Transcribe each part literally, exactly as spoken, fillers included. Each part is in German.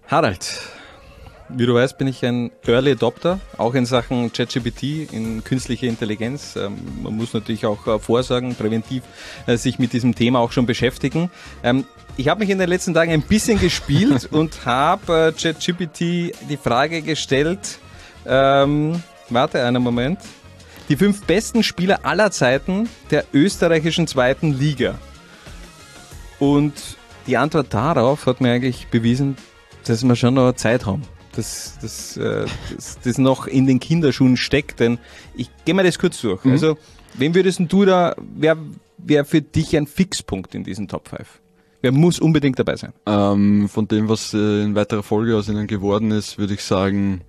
Harald, wie du weißt, bin ich ein Early Adopter, auch in Sachen ChatGPT, in künstliche Intelligenz. Ähm, man muss natürlich auch äh, vorsorgen, präventiv äh, sich mit diesem Thema auch schon beschäftigen. Ähm, ich habe mich in den letzten Tagen ein bisschen gespielt und habe äh, ChatGPT die Frage gestellt, ähm, warte einen Moment, die fünf besten Spieler aller Zeiten der österreichischen zweiten Liga. Und die Antwort darauf hat mir eigentlich bewiesen, dass wir schon noch Zeit haben. Dass das, äh, das, das noch in den Kinderschuhen steckt, denn ich gehe mal das kurz durch. Mhm. Also, wen würdest du da, wer wäre für dich ein Fixpunkt in diesen Top fünf? Wer muss unbedingt dabei sein? Ähm, von dem, was äh, in weiterer Folge aus ihnen geworden ist, würde ich sagen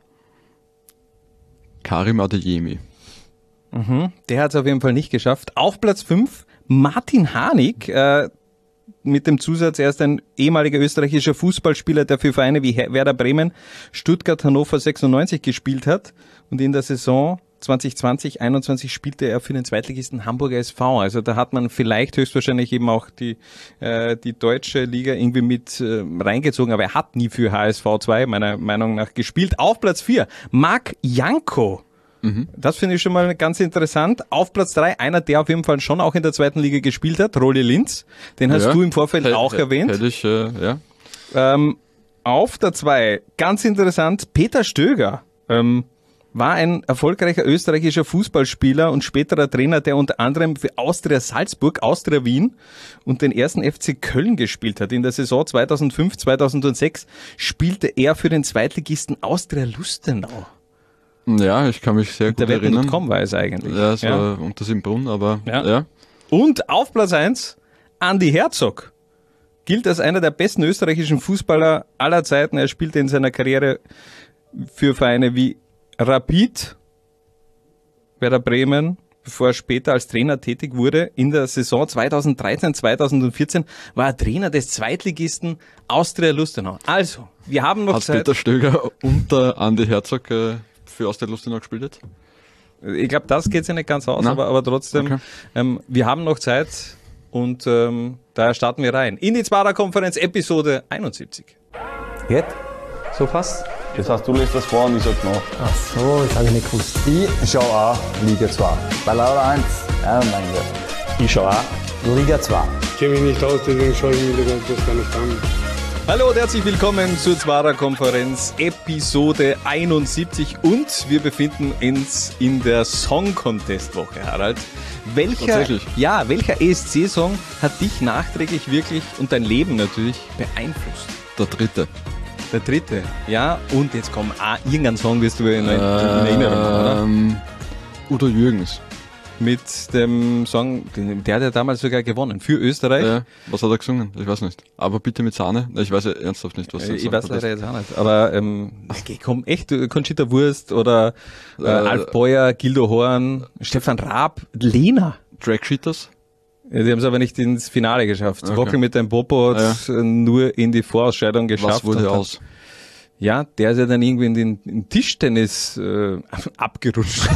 Karim Adeyemi. Mhm, der hat es auf jeden Fall nicht geschafft. Auf Platz fünf Martin Harnik, äh, mit dem Zusatz, er ist ein ehemaliger österreichischer Fußballspieler, der für Vereine wie Werder Bremen, Stuttgart, Hannover sechsundneunzig gespielt hat. Und in der Saison zwanzig zwanzig einundzwanzig spielte er für den Zweitligisten Hamburger S V. Also da hat man vielleicht höchstwahrscheinlich eben auch die äh, die deutsche Liga irgendwie mit äh, reingezogen, aber er hat nie für H S V zwei meiner Meinung nach gespielt. Auf Platz vier Marc Janko. Mhm. Das finde ich schon mal ganz interessant. Auf Platz drei, einer, der auf jeden Fall schon auch in der zweiten Liga gespielt hat, Rolli Linz. Den hast ja, du im Vorfeld hätte, auch erwähnt. Hätte ich, äh, ja. Ähm, auf der zwei, ganz interessant, Peter Stöger. Ähm, war ein erfolgreicher österreichischer Fußballspieler und späterer Trainer, der unter anderem für Austria Salzburg, Austria Wien und den ersten F C Köln gespielt hat. In der Saison zweitausendfünf zweitausendsechs spielte er für den Zweitligisten Austria Lustenau. Ja, ich kann mich sehr gut erinnern. Der Web.com war es eigentlich. Ja, es ja. war unter Simbrunn, aber ja. ja. Und auf Platz eins, Andi Herzog. Gilt als einer der besten österreichischen Fußballer aller Zeiten. Er spielte in seiner Karriere für Vereine wie Rapid, Werder Bremen, bevor er später als Trainer tätig wurde. In der Saison zweitausenddreizehn zweitausendvierzehn war er Trainer des Zweitligisten Austria Lustenau. Also, wir haben noch Hat Zeit. Peter Stöger unter Andi Herzog äh, für Austria Lustenau gespielt hat? Ich glaube, das geht sich nicht ganz aus, aber, aber trotzdem, okay. ähm, wir haben noch Zeit und ähm, daher starten wir rein. In die Zwarer-Konferenz, Episode einundsiebzig. Jetzt? So fast? Das heißt, du lässt das vor und ich sag nach. Ach so, das habe ich nicht gewusst. Ich schau auch Liga zwei. Bei Laura eins, ja, mein Gott. Ich schau auch Liga zwei. Ich kenne mich nicht aus, deswegen schaue ich mir das gar nicht an. Hallo und herzlich willkommen zur Zwarer-Konferenz, Episode einundsiebzig und wir befinden uns in der Song-Contest-Woche, Harald. Welcher, ja, welcher E S C-Song hat dich nachträglich wirklich und dein Leben natürlich beeinflusst? Der dritte. Der dritte, ja, und jetzt komm, ah, irgendeinen Song wirst du in, in Erinnerung haben, oder? Udo Jürgens. Mit dem Song, der hat ja damals sogar gewonnen, für Österreich. Ja, was hat er gesungen? Ich weiß nicht. Aber bitte mit Sahne? Ich weiß ja ernsthaft nicht, was er Ich weiß leider jetzt auch nicht. Aber, ähm, okay, komm, echt, Conchita Wurst oder äh, äh, Alf Beuer, Gildo Horn, Stefan Raab, Lena. Drag Cheaters? Ja, die haben es aber nicht ins Finale geschafft. Okay. Rockel mit deinem Popo hat ja. nur in die Vorausscheidung geschafft. Was wurde aus? Ja, der ist ja dann irgendwie in den in Tischtennis äh, abgerutscht.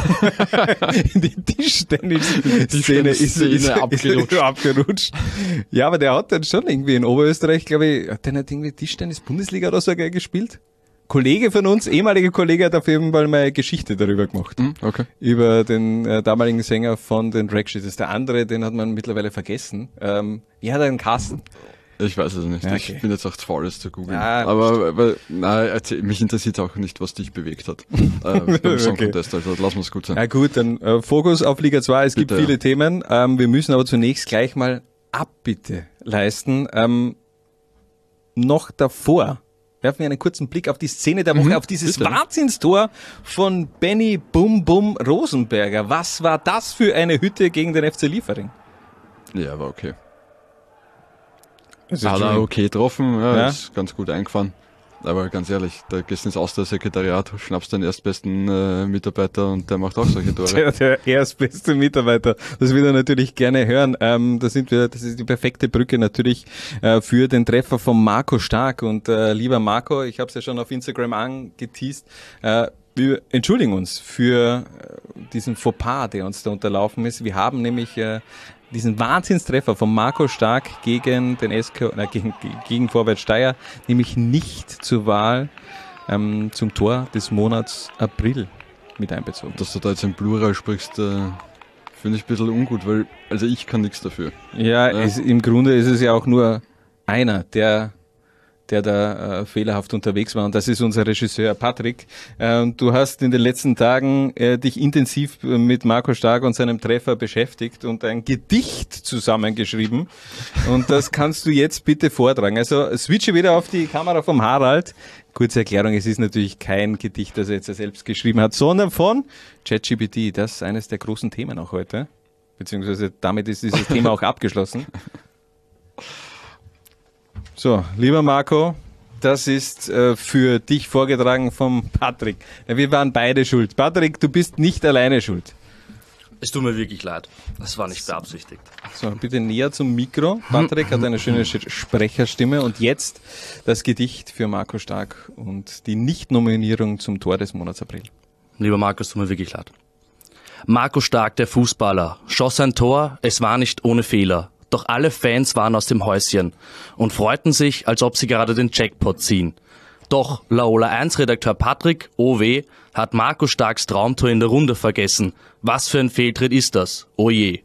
in die Tischtennis-Szene ist, ist, ist abgerutscht. abgerutscht. Ja, aber der hat dann schon irgendwie in Oberösterreich, glaube ich, hat der nicht irgendwie Tischtennis-Bundesliga oder so gespielt? Kollege von uns, ehemaliger Kollege, hat auf jeden Fall mal Geschichte darüber gemacht. Mm, okay. Über den äh, damaligen Sänger von den Drag Cheaters. Der andere, den hat man mittlerweile vergessen. Ähm, wie hat er einen Carsten? Ich weiß es nicht. Okay. Ich bin jetzt auch zu faul, das zu googeln. Ja, aber, aber nein, erzähl, mich interessiert auch nicht, was dich bewegt hat. äh, beim Song Contest, also lass uns gut sein. Ja gut, dann äh, Fokus auf Liga zwei. Es Bitte, gibt viele ja. Themen. Ähm, wir müssen aber zunächst gleich mal Abbitte leisten. Ähm, noch davor werfen wir einen kurzen Blick auf die Szene der Woche, mhm, auf dieses bitte. Wahnsinnstor von Benny Bum Bum Rosenberger. Was war das für eine Hütte gegen den F C Liefering? Ja, war okay. Hat er okay getroffen, ja, ja. Ist ganz gut eingefahren. Aber ganz ehrlich, da gehst du ins Austria-Sekretariat, schnappst den erstbesten äh, Mitarbeiter und der macht auch solche Tore. Der, der erstbeste Mitarbeiter, das will er natürlich gerne hören. Ähm, da sind wir, das ist die perfekte Brücke natürlich äh, für den Treffer von Marco Stark. Und äh, lieber Marco, ich habe es ja schon auf Instagram angeteased, äh, wir entschuldigen uns für äh, diesen Fauxpas, der uns da unterlaufen ist. Wir haben nämlich äh, diesen Wahnsinnstreffer von Marco Stark gegen den S K, äh, gegen, gegen Vorwärts Steyr, nämlich nicht zur Wahl ähm, zum Tor des Monats April mit einbezogen. Dass du da jetzt im Plural sprichst, äh, finde ich ein bisschen ungut, weil also ich kann nichts dafür. Ja, ja. Es, im Grunde ist es ja auch nur einer, der der da äh, fehlerhaft unterwegs war, und das ist unser Regisseur Patrick. Äh, du hast in den letzten Tagen äh, dich intensiv mit Marco Stark und seinem Treffer beschäftigt und ein Gedicht zusammengeschrieben, und das kannst du jetzt bitte vortragen. Also switche wieder auf die Kamera vom Harald. Kurze Erklärung, es ist natürlich kein Gedicht, das er jetzt selbst geschrieben hat, sondern von ChatGPT. Das ist eines der großen Themen auch heute, beziehungsweise damit ist dieses Thema auch abgeschlossen. So, lieber Marco, das ist äh, für dich vorgetragen vom Patrick. Ja, wir waren beide schuld. Patrick, du bist nicht alleine schuld. Es tut mir wirklich leid. Das war nicht beabsichtigt. So, bitte näher zum Mikro. Patrick hat eine schöne Sprecherstimme, und jetzt das Gedicht für Marco Stark und die Nicht-Nominierung zum Tor des Monats April. Lieber Marco, es tut mir wirklich leid. Marco Stark, der Fußballer, schoss ein Tor, es war nicht ohne Fehler. Doch alle Fans waren aus dem Häuschen und freuten sich, als ob sie gerade den Jackpot ziehen. Doch Laola eins Redakteur Patrick, oh weh, hat Marco Starks Traumtor in der Runde vergessen. Was für ein Fehltritt ist das? Oh je.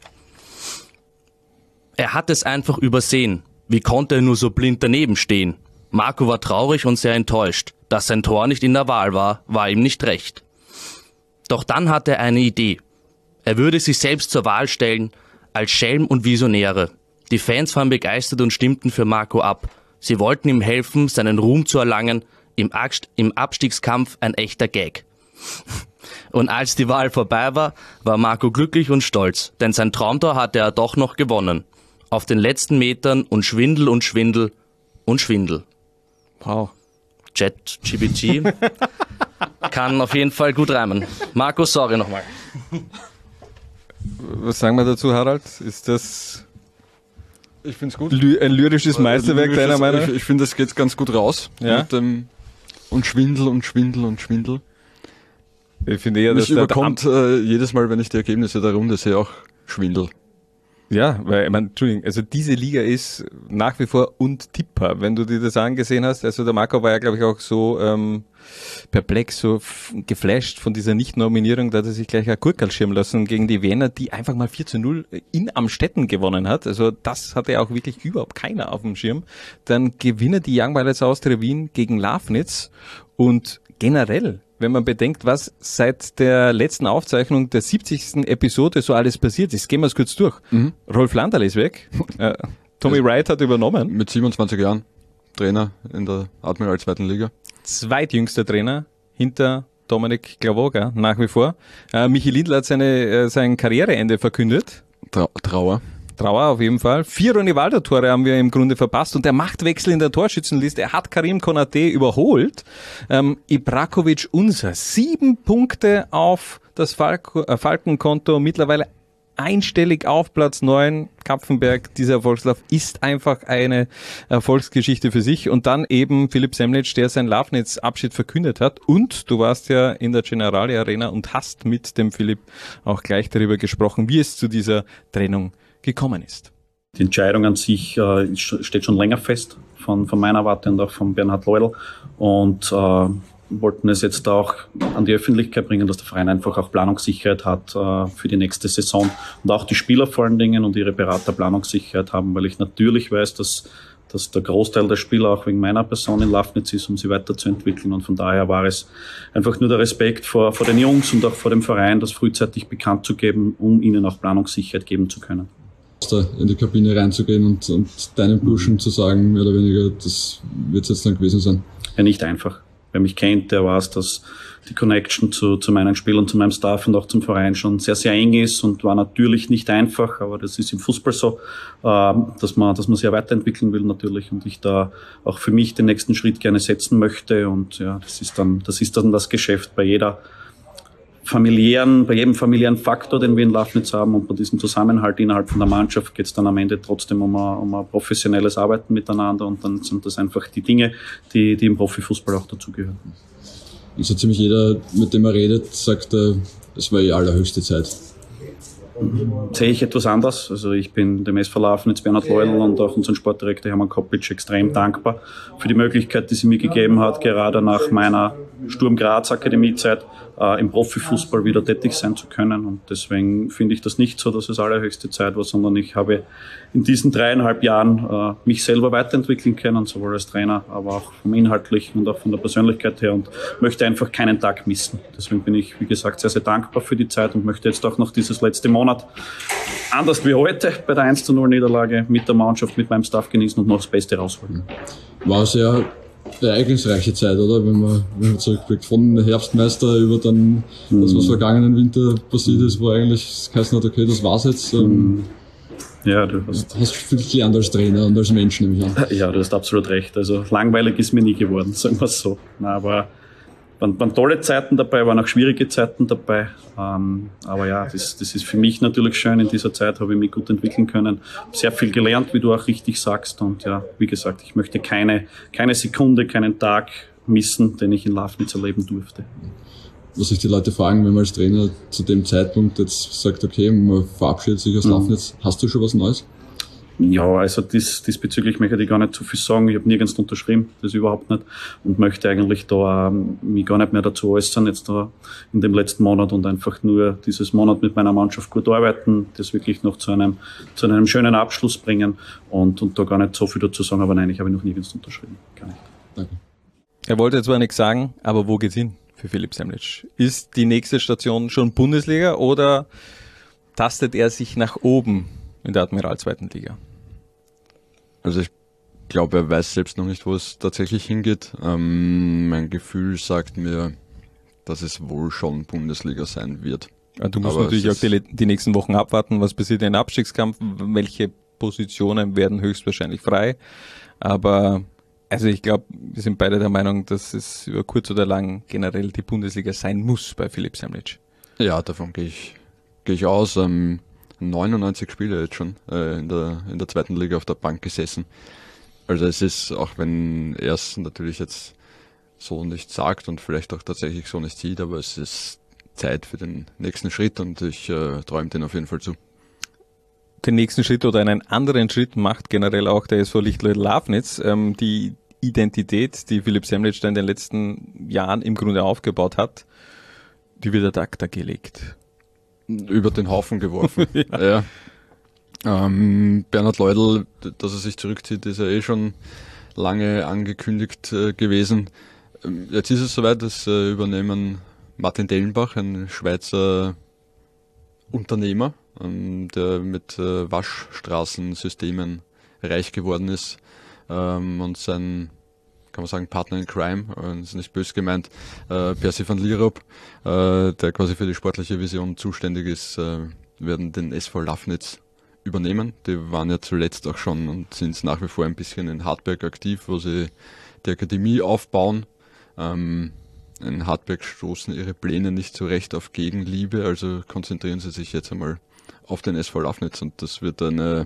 Er hat es einfach übersehen. Wie konnte er nur so blind daneben stehen? Marco war traurig und sehr enttäuscht. Dass sein Tor nicht in der Wahl war, war ihm nicht recht. Doch dann hatte er eine Idee. Er würde sich selbst zur Wahl stellen, als Schelm und Visionäre. Die Fans waren begeistert und stimmten für Marco ab. Sie wollten ihm helfen, seinen Ruhm zu erlangen. Im, im Abstiegskampf ein echter Gag. Und als die Wahl vorbei war, war Marco glücklich und stolz, denn sein Traumtor hatte er doch noch gewonnen. Auf den letzten Metern und Schwindel und Schwindel und Schwindel. Wow. ChatGPT kann auf jeden Fall gut reimen. Marco, sorry nochmal. Was sagen wir dazu, Harald? Ist das ich find's gut. Ly- ein lyrisches Meisterwerk lyrisches, deiner Meinung nach? Ich, ich finde, das geht ganz gut raus. Ja? Mit dem und Schwindel und Schwindel und Schwindel. Ich finde eher, dass Mich überkommt äh, jedes Mal, wenn ich die Ergebnisse der Runde sehe, auch Schwindel. Ja, weil, ich meine, Entschuldigung, also diese Liga ist nach wie vor untippbar, wenn du dir das angesehen hast. Also der Marco war ja, glaube ich, auch so ähm, perplex, so f- geflasht von dieser Nicht-Nominierung, da hat er sich gleich ein Gurkerl schirmen lassen gegen die Wiener, die einfach mal vier zu null in Amstetten gewonnen hat. Also das hatte ja auch wirklich überhaupt keiner auf dem Schirm. Dann gewinnen die Young Violets Austria Wien gegen Lafnitz, und generell, wenn man bedenkt, was seit der letzten Aufzeichnung der siebzigsten Episode so alles passiert ist. Gehen wir es kurz durch. Mhm. Rolf Landerl ist weg. äh, Tommy Wright hat übernommen. Mit siebenundzwanzig Jahren Trainer in der Admiral zweiten Liga. Zweitjüngster Trainer hinter Dominik Glavoga nach wie vor. Äh, Michi Lindl hat seine, äh, sein Karriereende verkündet. Trau- Trauer. Trauer auf jeden Fall. Vier Rivaldo-Tore haben wir im Grunde verpasst, und der Machtwechsel in der Torschützenliste, er hat Karim Konate überholt. Ähm, Ibrakovic unser, sieben Punkte auf das Falco, äh, Falkenkonto, mittlerweile einstellig auf Platz neun. Kapfenberg, dieser Erfolgslauf ist einfach eine Erfolgsgeschichte für sich. Und dann eben Philipp Semlitsch, der sein Lafnitz-Abschied verkündet hat. Und du warst ja in der Generali Arena und hast mit dem Philipp auch gleich darüber gesprochen, wie es zu dieser Trennung gekommen ist. Die Entscheidung an sich äh, steht schon länger fest, von, von meiner Warte und auch von Bernhard Leudl, und äh, wollten es jetzt auch an die Öffentlichkeit bringen, dass der Verein einfach auch Planungssicherheit hat äh, für die nächste Saison, und auch die Spieler vor allen Dingen und ihre Berater Planungssicherheit haben, weil ich natürlich weiß, dass, dass der Großteil der Spieler auch wegen meiner Person in Lafnitz ist, um sie weiterzuentwickeln, und von daher war es einfach nur der Respekt vor, vor den Jungs und auch vor dem Verein, das frühzeitig bekannt zu geben, um ihnen auch Planungssicherheit geben zu können. In die Kabine reinzugehen und, und deinen Burschen zu sagen, mehr oder weniger, das wird es jetzt dann gewesen sein. Ja, nicht einfach. Wer mich kennt, der weiß, dass die Connection zu, zu meinen Spielern, zu meinem Staff und auch zum Verein schon sehr, sehr eng ist, und war natürlich nicht einfach, aber das ist im Fußball so, äh, dass man, dass man sich ja weiterentwickeln will natürlich, und ich da auch für mich den nächsten Schritt gerne setzen möchte, und ja, das ist dann, das ist dann das Geschäft bei jeder familiären, bei jedem familiären Faktor, den wir in Lafnitz haben, und bei diesem Zusammenhalt innerhalb von der Mannschaft geht es dann am Ende trotzdem um ein, um ein professionelles Arbeiten miteinander, und dann sind das einfach die Dinge, die, die im Profifußball auch dazugehören. Also ziemlich jeder, mit dem er redet, sagt, äh, es war die allerhöchste Zeit. sehe ich etwas anders. Also ich bin dem S V Lafnitz, Bernhard Leudl und auch unserem Sportdirektor Hermann Koppitsch extrem dankbar für die Möglichkeit, die sie mir gegeben hat, gerade nach meiner Sturm Graz Akademiezeit äh, im Profifußball wieder tätig sein zu können. Und deswegen finde ich das nicht so, dass es allerhöchste Zeit war, sondern ich habe in diesen dreieinhalb Jahren äh, mich selber weiterentwickeln können, sowohl als Trainer, aber auch vom Inhaltlichen und auch von der Persönlichkeit her und möchte einfach keinen Tag missen. Deswegen bin ich, wie gesagt, sehr, sehr dankbar für die Zeit und möchte jetzt auch noch dieses letzte Monat, anders wie heute, bei der eins zu null Niederlage mit der Mannschaft, mit meinem Staff genießen und noch das Beste rausholen. War sehr ereignisreiche Zeit, oder? Wenn man, wenn man zurückblickt, von Herbstmeister über dann mhm. das, was vergangenen Winter passiert ist, wo eigentlich es geheißen hat, okay, das war's jetzt. Mhm. Ja, du hast, hast viel gelernt als Trainer und als Mensch, nehme ich an. Ja, du hast absolut recht. Also langweilig ist mir nie geworden, sagen wir es so. Na, aber waren, waren tolle Zeiten dabei, waren auch schwierige Zeiten dabei. Ähm, aber ja, das, das ist für mich natürlich schön. In dieser Zeit habe ich mich gut entwickeln können. Sehr viel gelernt, wie du auch richtig sagst. Und ja, wie gesagt, ich möchte keine, keine Sekunde, keinen Tag missen, den ich in Lafnitz erleben durfte. Was sich die Leute fragen, wenn man als Trainer zu dem Zeitpunkt jetzt sagt, okay, man verabschiedet sich aus mhm. Lafnitz, hast du schon was Neues? Ja, also dies, diesbezüglich möchte ich gar nicht zu viel sagen. Ich habe nirgends unterschrieben, das überhaupt nicht. Und möchte eigentlich da ähm, mich gar nicht mehr dazu äußern, jetzt da in dem letzten Monat und einfach nur dieses Monat mit meiner Mannschaft gut arbeiten, das wirklich noch zu einem, zu einem schönen Abschluss bringen und, und da gar nicht so viel dazu sagen. Aber nein, ich habe noch nirgends unterschrieben. Gar nicht. Danke. Er wollte zwar nichts sagen, aber wo geht's hin für Philipp Semlitsch? Ist die nächste Station schon Bundesliga oder tastet er sich nach oben in der Admiral zweiten Liga? Also ich glaube, er weiß selbst noch nicht, wo es tatsächlich hingeht. Ähm, mein Gefühl sagt mir, dass es wohl schon Bundesliga sein wird. Ja, du musst Aber natürlich auch die, die nächsten Wochen abwarten, was passiert im Abstiegskampf, welche Positionen werden höchstwahrscheinlich frei. Aber also ich glaube, wir sind beide der Meinung, dass es über kurz oder lang generell die Bundesliga sein muss bei Philipp Semlitsch. Ja, davon gehe ich, gehe ich aus. Ähm, neunundneunzig Spiele jetzt schon äh, in der in der zweiten Liga auf der Bank gesessen. Also es ist, auch wenn er es natürlich jetzt so nicht sagt und vielleicht auch tatsächlich so nicht sieht, aber es ist Zeit für den nächsten Schritt und ich äh, träume den auf jeden Fall zu. Den nächsten Schritt oder einen anderen Schritt macht generell auch der S V Lichtlödel-Lafnitz. Ähm, die Identität, die Philipp Semlitsch da in den letzten Jahren im Grunde aufgebaut hat, die wird ad acta gelegt. Über den Haufen geworfen. ja. ja. Ähm, Bernhard Leudl, dass er sich zurückzieht, ist ja eh schon lange angekündigt äh, gewesen. Ähm, jetzt ist es soweit, dass äh, übernehmen Martin Dellenbach, ein Schweizer Unternehmer, ähm, der mit äh, Waschstraßensystemen reich geworden ist ähm, und sein, kann man sagen, Partner in Crime, äh, ist nicht böse gemeint, äh, Percy van Lierop, äh, der quasi für die sportliche Vision zuständig ist, äh, werden den S V Lafnitz übernehmen. Die waren ja zuletzt auch schon und sind nach wie vor ein bisschen in Hartberg aktiv, wo sie die Akademie aufbauen. Ähm, in Hartberg stoßen ihre Pläne nicht so recht auf Gegenliebe, also konzentrieren sie sich jetzt einmal auf den S V Lafnitz und das wird eine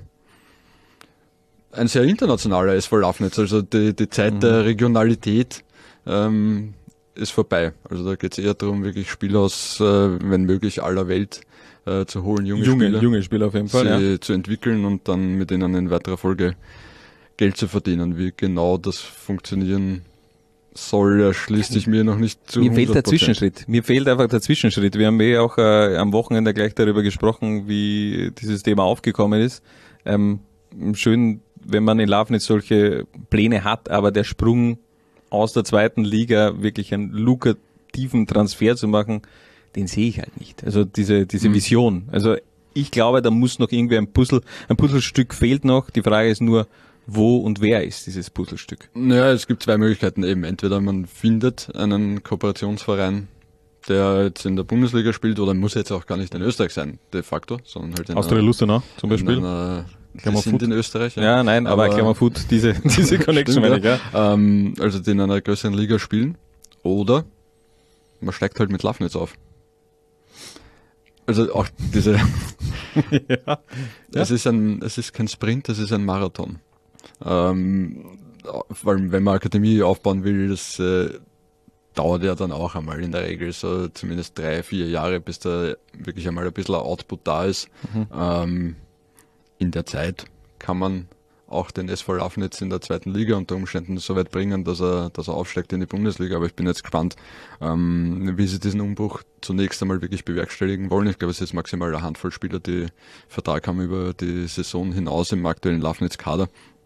ein sehr internationaler S V Lafnitz, also die, die Zeit mhm. der Regionalität ähm, ist vorbei. Also da geht es eher darum, wirklich Spieler aus, äh, wenn möglich, aller Welt äh, zu holen, junge, junge Spieler, junge Spieler auf jeden Fall, sie ja. zu entwickeln und dann mit ihnen in weiterer Folge Geld zu verdienen. Wie genau das funktionieren soll, erschließt sich mir noch nicht zu Mir fehlt der Zwischenschritt. Mir fehlt einfach der Zwischenschritt. Wir haben eh auch äh, am Wochenende gleich darüber gesprochen, wie dieses Thema aufgekommen ist. Ähm, schön, wenn man in Lafnitz solche Pläne hat, aber der Sprung aus der zweiten Liga wirklich einen lukrativen Transfer zu machen, den sehe ich halt nicht. Also diese diese mhm. Vision. Also ich glaube, da muss noch irgendwie ein Puzzle, ein Puzzlestück fehlt noch. Die Frage ist nur, wo und wer ist dieses Puzzlestück? Naja, es gibt zwei Möglichkeiten eben. Entweder man findet einen Kooperationsverein, der jetzt in der Bundesliga spielt, oder muss jetzt auch gar nicht in Österreich sein, de facto, sondern halt in Austria Lustenau zum Beispiel. In einer, die sind in Österreich. Ja, ja nein, aber, aber Klammerfoot, diese, diese Connection meine ich, ja. Ähm, also die in einer größeren Liga spielen. Oder man steigt halt mit Lafnitz auf. Also auch diese, ja. es ist ein, es ist kein Sprint, es ist ein Marathon. Ähm, weil wenn man Akademie aufbauen will, das, äh, dauert ja dann auch einmal in der Regel so zumindest drei, vier Jahre, bis da wirklich einmal ein bisschen Output da ist. Mhm. Ähm, in der Zeit kann man auch den S V Lafnitz in der zweiten Liga unter Umständen so weit bringen, dass er, dass er aufsteigt in die Bundesliga. Aber ich bin jetzt gespannt, ähm, wie sie diesen Umbruch zunächst einmal wirklich bewerkstelligen wollen. Ich glaube, es ist maximal eine Handvoll Spieler, die Vertrag haben über die Saison hinaus im aktuellen Lafnitz-Kader.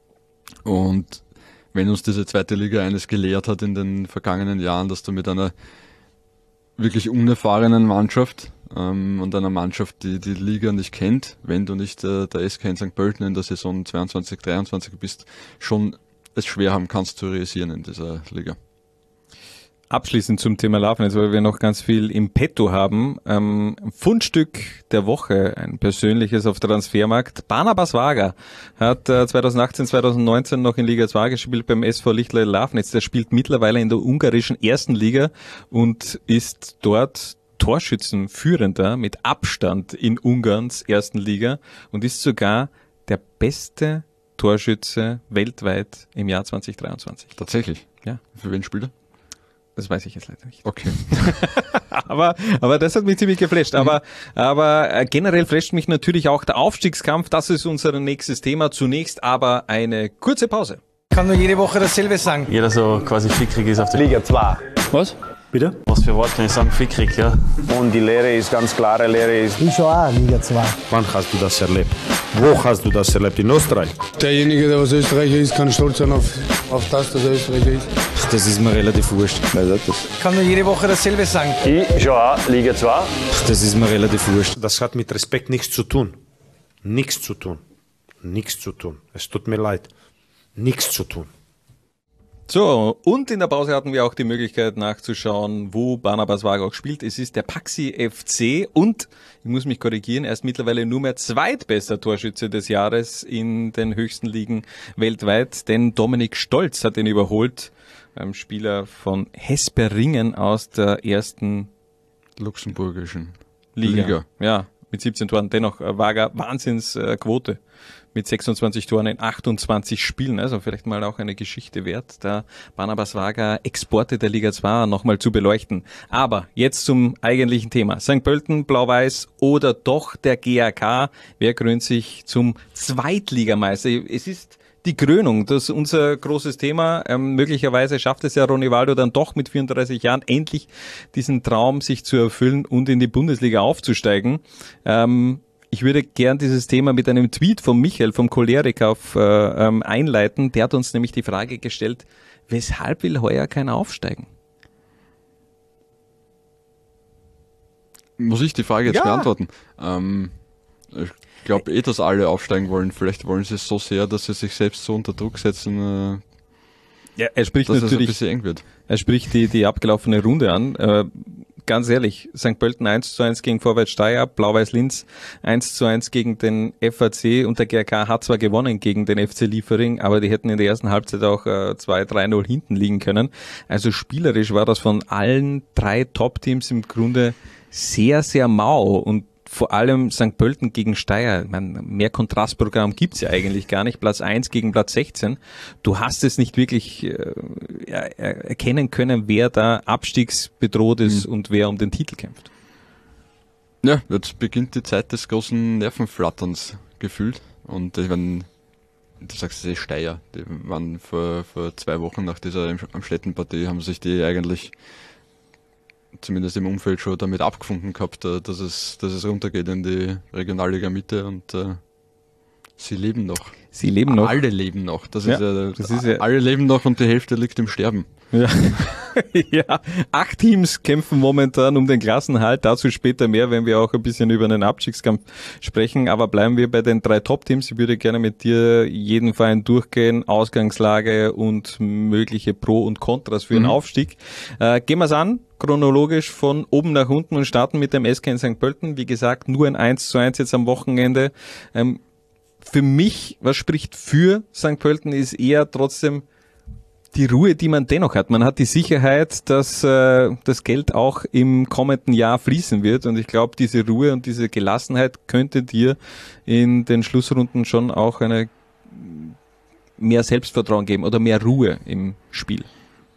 Und wenn uns diese zweite Liga eines gelehrt hat in den vergangenen Jahren, dass du mit einer wirklich unerfahrenen Mannschaft ähm, und einer Mannschaft, die die Liga nicht kennt, wenn du nicht äh, der S K in Sankt Pölten in der Saison zweiundzwanzig dreiundzwanzig bist, schon es schwer haben kannst zu realisieren in dieser Liga. Abschließend zum Thema Lafnitz, weil wir noch ganz viel im Petto haben. Ähm, Fundstück der Woche, ein persönliches auf Transfermarkt. Barnabas Wager hat äh, zwanzig achtzehn, zwanzig neunzehn noch in Liga zwei gespielt beim S V Lichtlei Lafnitz. Der spielt mittlerweile in der ungarischen ersten Liga und ist dort Torschützenführender mit Abstand in Ungarns ersten Liga und ist sogar der beste Torschütze weltweit im Jahr zwanzig dreiundzwanzig. Tatsächlich? Ja. Für wen spielt er? Das weiß ich jetzt leider nicht. Okay. aber, aber das hat mich ziemlich geflasht. Mhm. Aber, aber äh, generell flasht mich natürlich auch der Aufstiegskampf. Das ist unser nächstes Thema. Zunächst aber eine kurze Pause. Ich kann nur jede Woche dasselbe sagen. Jeder so quasi fickrig ist auf der Liga zwei. Was? Bitte? Was für Wort kann ich sagen? Fickrig, ja. Und die Lehre ist ganz klare Lehre ist. Ich schon auch Liga zwei. Wann hast du das erlebt? Wo hast du das erlebt? In Österreich? Derjenige, der was Österreicher ist, kann stolz sein auf, auf das, dass er Österreicher ist. Ach, das ist mir relativ wurscht. Ich kann nur jede Woche dasselbe sagen. Ich schon auch Liga zwei. Ach, das ist mir relativ wurscht. Das hat mit Respekt nichts zu tun. Nichts zu tun. Nichts zu tun. Es tut mir leid. Nichts zu tun. So, und in der Pause hatten wir auch die Möglichkeit nachzuschauen, wo Barnabas Wager auch spielt. Es ist der Paxi F C und, ich muss mich korrigieren, er ist mittlerweile nur mehr zweitbester Torschütze des Jahres in den höchsten Ligen weltweit, denn Dominik Stolz hat ihn überholt, ein Spieler von Hesperingen aus der ersten luxemburgischen Liga. Liga. Ja, mit siebzehn Toren. Dennoch Wager Wahnsinnsquote. Mit sechsundzwanzig Toren in achtundzwanzig Spielen, also vielleicht mal auch eine Geschichte wert, da Barnabas Wager Exporte der Liga zwei nochmal zu beleuchten. Aber jetzt zum eigentlichen Thema. Sankt Pölten, Blau-Weiß oder doch der G A K? Wer krönt sich zum Zweitligameister? Es ist die Krönung, das ist unser großes Thema. Ähm, möglicherweise schafft es ja Ronivaldo dann doch mit vierunddreißig Jahren endlich diesen Traum sich zu erfüllen und in die Bundesliga aufzusteigen. Ähm, Ich würde gern dieses Thema mit einem Tweet von Michael, vom Choleriker, auf, äh, ähm, einleiten. Der hat uns nämlich die Frage gestellt, weshalb will heuer keiner aufsteigen? Muss ich die Frage jetzt ja. beantworten? Ähm, ich glaube eh, dass alle aufsteigen wollen. Vielleicht wollen sie es so sehr, dass sie sich selbst so unter Druck setzen, äh, ja, er spricht dass natürlich, es ein bisschen eng wird. Er spricht die, die abgelaufene Runde an. Äh, Ganz ehrlich, Sankt Pölten eins zu eins gegen Vorwärts Steyr, Blau-Weiß Linz eins zu eins gegen den F A C und der G A K hat zwar gewonnen gegen den F C Liefering, aber die hätten in der ersten Halbzeit auch äh, zwei drei null hinten liegen können. Also spielerisch war das von allen drei Top-Teams im Grunde sehr, sehr mau und vor allem Sankt Pölten gegen Steyr, ich meine, mehr Kontrastprogramm gibt's ja eigentlich gar nicht, Platz eins gegen Platz sechzehn. Du hast es nicht wirklich äh, erkennen können, wer da abstiegsbedroht ist mhm. und wer um den Titel kämpft. Ja, jetzt beginnt die Zeit des großen Nervenflatterns gefühlt. Und ich meine, du sagst es eh Steyr, die waren vor, vor zwei Wochen nach dieser Amstetten-Partie, haben sich die eigentlich zumindest im Umfeld schon damit abgefunden gehabt, dass es, dass es runtergeht in die Regionalliga Mitte und äh, sie leben noch. Sie leben noch. Alle leben noch. Das, ja, ist ja, das ist ja, alle leben noch und die Hälfte liegt im Sterben. Ja. ja, acht Teams kämpfen momentan um den Klassenhalt, dazu später mehr, wenn wir auch ein bisschen über einen Abstiegskampf sprechen, aber bleiben wir bei den drei Top-Teams. Ich würde gerne mit dir jeden Verein durchgehen, Ausgangslage und mögliche Pro und Kontras für mhm. den Aufstieg. Äh, gehen wir es an, chronologisch von oben nach unten und starten mit dem S K in Sankt Pölten. Wie gesagt, nur ein eins zu eins jetzt am Wochenende. Ähm, für mich, was spricht für Sankt Pölten, ist eher trotzdem die Ruhe, die man dennoch hat. Man hat die Sicherheit, dass äh, das Geld auch im kommenden Jahr fließen wird und ich glaube, diese Ruhe und diese Gelassenheit könnte dir in den Schlussrunden schon auch eine mehr Selbstvertrauen geben oder mehr Ruhe im Spiel.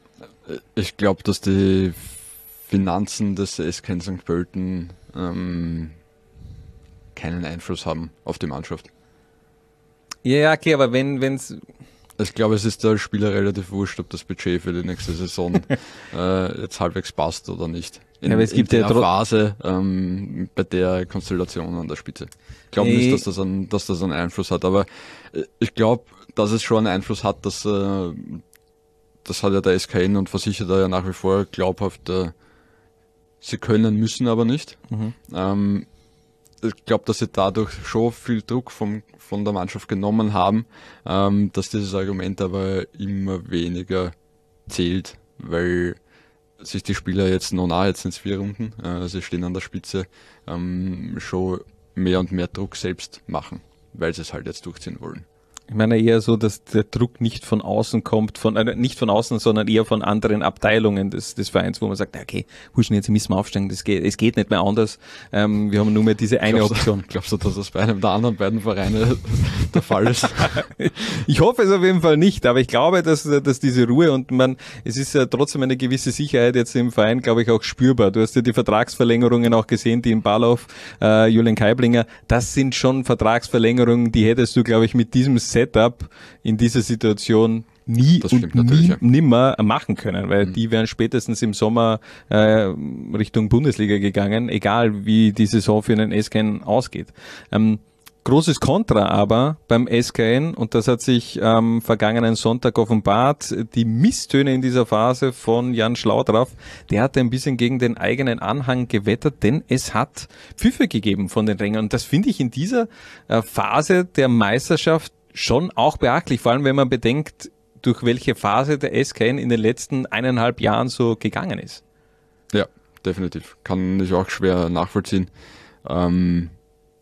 Ich glaube, dass die Finanzen des S K Sankt Pölten ähm, keinen Einfluss haben auf die Mannschaft. Ja, okay, aber wenn es... Ich glaube, es ist der Spieler relativ wurscht, ob das Budget für die nächste Saison äh, jetzt halbwegs passt oder nicht. In, ja, aber es gibt in ja der Phase ähm, bei der Konstellation an der Spitze. Ich glaube nicht, dass das, einen, dass das einen Einfluss hat, aber ich glaube, dass es schon einen Einfluss hat, dass äh, das hat ja der S K N und versichert er ja nach wie vor glaubhaft, äh, sie können, müssen aber nicht. Mhm. Ähm, ich glaube, dass sie dadurch schon viel Druck vom, von der Mannschaft genommen haben, ähm, dass dieses Argument aber immer weniger zählt, weil sich die Spieler jetzt noch nahe, jetzt sind es vier Runden, äh, sie stehen an der Spitze, ähm, schon mehr und mehr Druck selbst machen, weil sie es halt jetzt durchziehen wollen. Ich meine eher so, dass der Druck nicht von außen kommt, von äh, nicht von außen, sondern eher von anderen Abteilungen des, des Vereins, wo man sagt, okay, huschen, jetzt müssen wir aufsteigen, das geht, es geht nicht mehr anders. Ähm, wir haben nur mehr diese eine glaubst Option. Du, glaubst du, dass das bei einem der anderen beiden Vereine der Fall ist? Ich hoffe es auf jeden Fall nicht, aber ich glaube, dass, dass diese Ruhe und man, es ist ja trotzdem eine gewisse Sicherheit jetzt im Verein, glaube ich, auch spürbar. Du hast ja die Vertragsverlängerungen auch gesehen, die in Balov, äh, Julian Keiblinger, das sind schon Vertragsverlängerungen, die hättest du, glaube ich, mit diesem Setup in dieser Situation nie und nie, ja. nimmer machen können, weil mhm. die wären spätestens im Sommer äh, Richtung Bundesliga gegangen, egal wie die Saison für den S K N ausgeht. Ähm, großes Kontra aber beim S K N, und das hat sich am ähm, vergangenen Sonntag offenbart, die Misstöne in dieser Phase von Jan Schlaudraff, der hat ein bisschen gegen den eigenen Anhang gewettert, denn es hat Pfiffe gegeben von den Rängern. Und das finde ich in dieser äh, Phase der Meisterschaft schon auch beachtlich, vor allem wenn man bedenkt, durch welche Phase der S K N in den letzten eineinhalb Jahren so gegangen ist. Ja, definitiv. Kann ich auch schwer nachvollziehen. Ähm,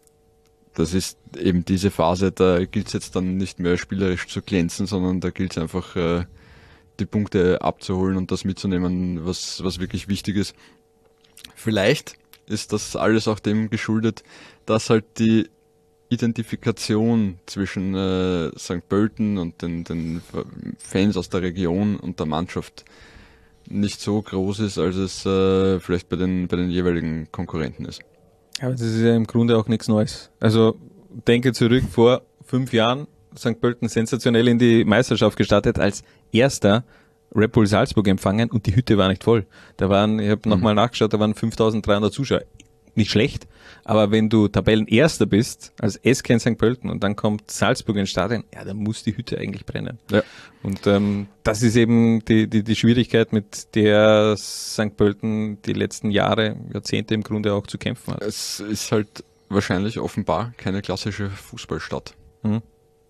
das ist eben diese Phase, da gilt es jetzt dann nicht mehr spielerisch zu glänzen, sondern da gilt es einfach, äh, die Punkte abzuholen und das mitzunehmen, was, was wirklich wichtig ist. Vielleicht ist das alles auch dem geschuldet, dass halt die Identifikation zwischen äh, Sankt Pölten und den, den Fans aus der Region und der Mannschaft nicht so groß ist, als es äh, vielleicht bei den, bei den jeweiligen Konkurrenten ist. Aber das ist ja im Grunde auch nichts Neues. Also denke zurück, vor fünf Jahren Sankt Pölten sensationell in die Meisterschaft gestartet, als erster Red Bull Salzburg empfangen und die Hütte war nicht voll. Da waren, ich habe mhm. nochmal nachgeschaut, da waren fünftausenddreihundert Zuschauer. Nicht schlecht, aber wenn du Tabellenerster bist, als S K N Sankt Pölten und dann kommt Salzburg ins Stadion, ja, dann muss die Hütte eigentlich brennen. Ja. Und ähm, das ist eben die, die, die Schwierigkeit, mit der Sankt Pölten die letzten Jahre, Jahrzehnte im Grunde auch zu kämpfen hat. Es ist halt wahrscheinlich offenbar keine klassische Fußballstadt. Mhm.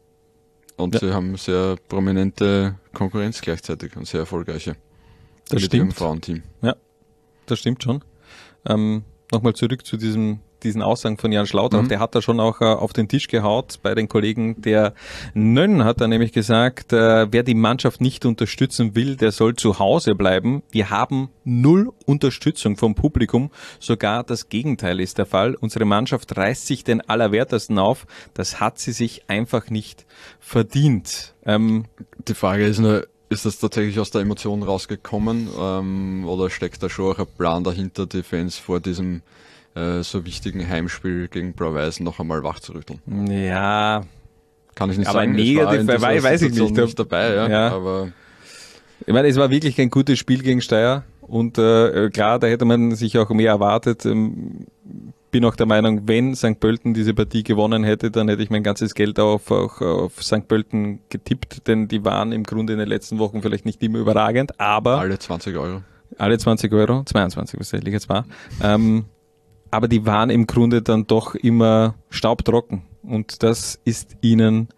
Und ja. sie haben sehr prominente Konkurrenz gleichzeitig und sehr erfolgreiche. Das stimmt. Im Frauenteam. Ja, das stimmt schon. Ähm, Nochmal zurück zu diesem, diesen Aussagen von Jan Schlaudraff. Mhm. Der hat da schon auch äh, auf den Tisch gehaut bei den Kollegen. Der Nönn hat da nämlich gesagt, äh, wer die Mannschaft nicht unterstützen will, der soll zu Hause bleiben. Wir haben null Unterstützung vom Publikum. Sogar das Gegenteil ist der Fall. Unsere Mannschaft reißt sich den Allerwertesten auf. Das hat sie sich einfach nicht verdient. Ähm, die Frage ist nur, ist das tatsächlich aus der Emotion rausgekommen ähm, oder steckt da schon auch ein Plan dahinter, die Fans vor diesem äh, so wichtigen Heimspiel gegen Blau-Weiß noch einmal wachzurütteln? Ja, kann ich nicht aber sagen. negativ, ich war weiß ich nicht. nicht dabei, ja, ja. Aber ich meine, es war wirklich kein gutes Spiel gegen Steyr und äh, klar, da hätte man sich auch mehr erwartet. Ähm, bin auch der Meinung, wenn Sankt Pölten diese Partie gewonnen hätte, dann hätte ich mein ganzes Geld auf, auch auf Sankt Pölten getippt, denn die waren im Grunde in den letzten Wochen vielleicht nicht immer überragend, aber... Alle zwanzig Euro. Alle zwanzig Euro, zweiundzwanzig, was ich jetzt war. Ähm, aber die waren im Grunde dann doch immer staubtrocken und das ist ihnen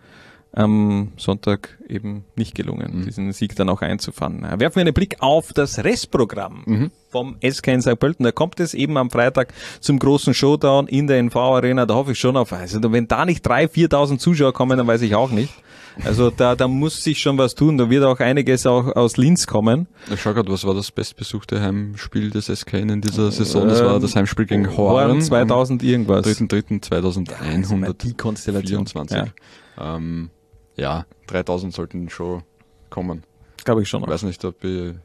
am Sonntag eben nicht gelungen, mhm. diesen Sieg dann auch einzufahren. Werfen wir einen Blick auf das Restprogramm mhm. vom S K N Sankt Pölten. Da kommt es eben am Freitag zum großen Showdown in der N V-Arena. Da hoffe ich schon auf, also wenn da nicht dreitausend, viertausend Zuschauer kommen, dann weiß ich auch nicht. Also da, da muss sich schon was tun. Da wird auch einiges auch aus Linz kommen. Ich schau grad, was war das bestbesuchte Heimspiel des S K N in dieser Saison? Das war das Heimspiel gegen Horn. zweitausend irgendwas. dritter dritter zweitausendeinhundertvierundzwanzig. Ja, die Konstellation. Ja. Ähm, Ja, dreitausend sollten schon kommen. Glaube ich schon. Ich weiß nicht, ob ich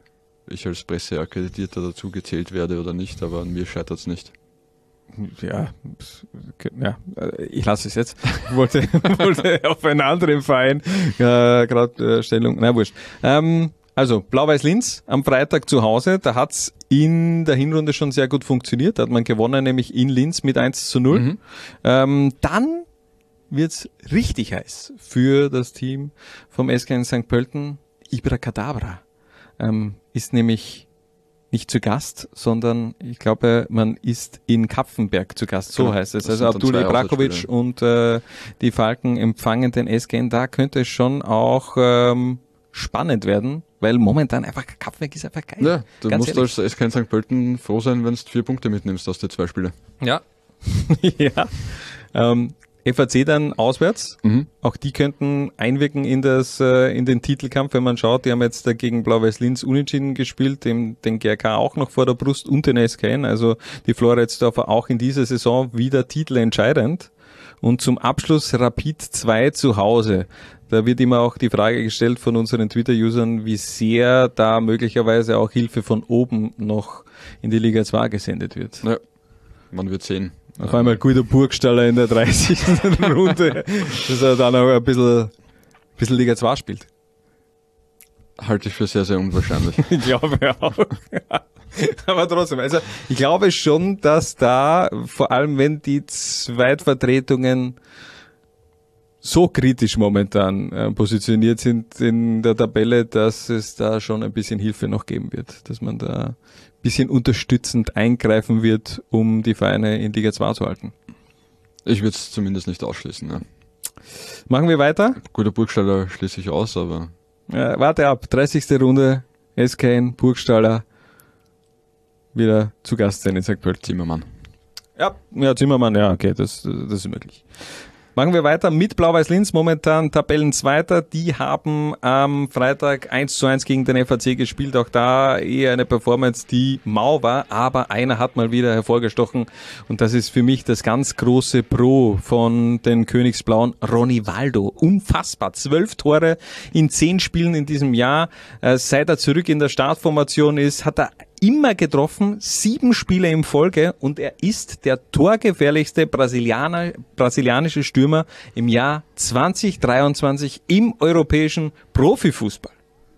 ich als Presseakkreditierter dazu gezählt werde oder nicht, aber an mir scheitert es nicht. Ja, ja, ich lasse es jetzt. Ich wollte, wollte auf einen anderen Verein äh, gerade äh, Stellung, na wurscht. Ähm, also, Blau-Weiß-Linz am Freitag zu Hause, da hat's in der Hinrunde schon sehr gut funktioniert, da hat man gewonnen, nämlich in Linz mit eins zu null. Mhm. Ähm, dann wird's richtig heiß für das Team vom S K Sankt Pölten. Ibra Kadabra ähm, ist nämlich nicht zu Gast, sondern ich glaube, man ist in Kapfenberg zu Gast, so genau, heißt es. Also Abdul Ibrakovic und äh, die Falken empfangen den S K N. Da könnte es schon auch ähm, spannend werden, weil momentan einfach Kapfenberg ist einfach geil. Ja, du Ganz musst ehrlich. als S K N Sankt Pölten froh sein, wenn du vier Punkte mitnimmst aus den zwei Spielen. Ja. ja. Ähm, F A C dann auswärts. Mhm. Auch die könnten einwirken in das äh, in den Titelkampf, wenn man schaut. Die haben jetzt gegen Blau-Weiß-Linz unentschieden gespielt, dem, den G R K auch noch vor der Brust und den S K N. Also die Floridsdorfer auch in dieser Saison wieder titelentscheidend. Und zum Abschluss Rapid zwei zu Hause. Da wird immer auch die Frage gestellt von unseren Twitter-Usern, wie sehr da möglicherweise auch Hilfe von oben noch in die Liga zwei gesendet wird. Ja, man wird sehen. Auf einmal guter Burgstaller in der dreißigsten Runde, dass er dann auch ein bisschen, ein bisschen Liga zwei spielt. Halte ich für sehr, sehr unwahrscheinlich. Ich glaube auch. Aber trotzdem, also ich glaube schon, dass da, vor allem wenn die Zweitvertretungen so kritisch momentan äh, positioniert sind in der Tabelle, dass es da schon ein bisschen Hilfe noch geben wird, dass man da ein bisschen unterstützend eingreifen wird, um die Vereine in Liga zwei zu halten. Ich würde es zumindest nicht ausschließen. Ne? Machen wir weiter? Guter Burgstaller schließe ich aus, aber... Ja, warte ab, dreißigste Runde, S K N, Burgstaller, wieder zu Gast sein in Sankt Pölten. Zimmermann. Ja, ja, Zimmermann, ja, okay, das, das ist möglich. Machen wir weiter mit Blau-Weiß-Linz, momentan Tabellenzweiter. Die haben am Freitag eins zu eins gegen den F A C gespielt. Auch da eher eine Performance, die mau war, aber einer hat mal wieder hervorgestochen. Und das ist für mich das ganz große Pro von den Königsblauen, Ronny Waldo. Unfassbar. Zwölf Tore in zehn Spielen in diesem Jahr. Seit er zurück in der Startformation ist, hat er immer getroffen, sieben Spiele in Folge, und er ist der torgefährlichste Brasilianer, brasilianische Stürmer im Jahr zwanzig dreiundzwanzig im europäischen Profifußball.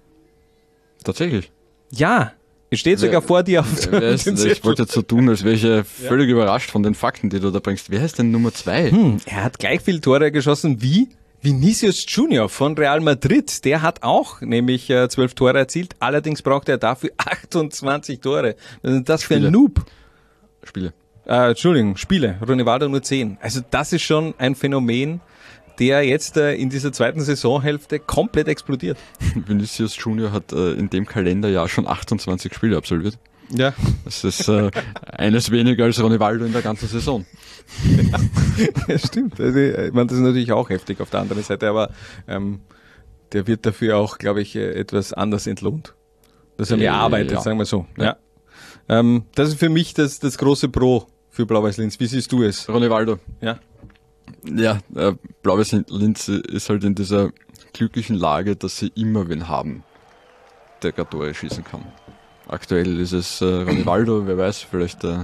Tatsächlich? Ja, es steht sogar wer, vor dir auf wer ist, Ich wollte jetzt so tun, als wäre ich ja völlig ja. überrascht von den Fakten, die du da bringst. Wer ist denn Nummer zwei? Hm, er hat gleich viele Tore geschossen wie Vinicius Junior von Real Madrid. Der hat auch nämlich äh, zwölf Tore erzielt, allerdings braucht er dafür achtundzwanzig Tore. Was ist das für ein Noob? Spiele. Äh, Entschuldigung, Spiele. Ronny Waldo nur zehn. Also das ist schon ein Phänomen, der jetzt äh, in dieser zweiten Saisonhälfte komplett explodiert. Vinicius Junior hat äh, in dem Kalenderjahr schon achtundzwanzig Spiele absolviert. Ja. Das ist äh, eines weniger als Ronny Waldo in der ganzen Saison. Ja, das stimmt. Also, ich meine, das ist natürlich auch heftig auf der anderen Seite, aber ähm, der wird dafür auch, glaube ich, etwas anders entlohnt. Dass er mehr äh, arbeitet, ja. sagen wir so. Ja. Ja. Ähm, das ist für mich das, das große Pro für Blau-Weiß-Linz. Wie siehst du es? Ronny Waldo. Ja. Ja, äh, Blau-Weiß-Linz ist halt in dieser glücklichen Lage, dass sie immer wen haben, der gar Tore schießen kann. Aktuell ist es äh, Ronny Waldo, wer weiß, vielleicht äh,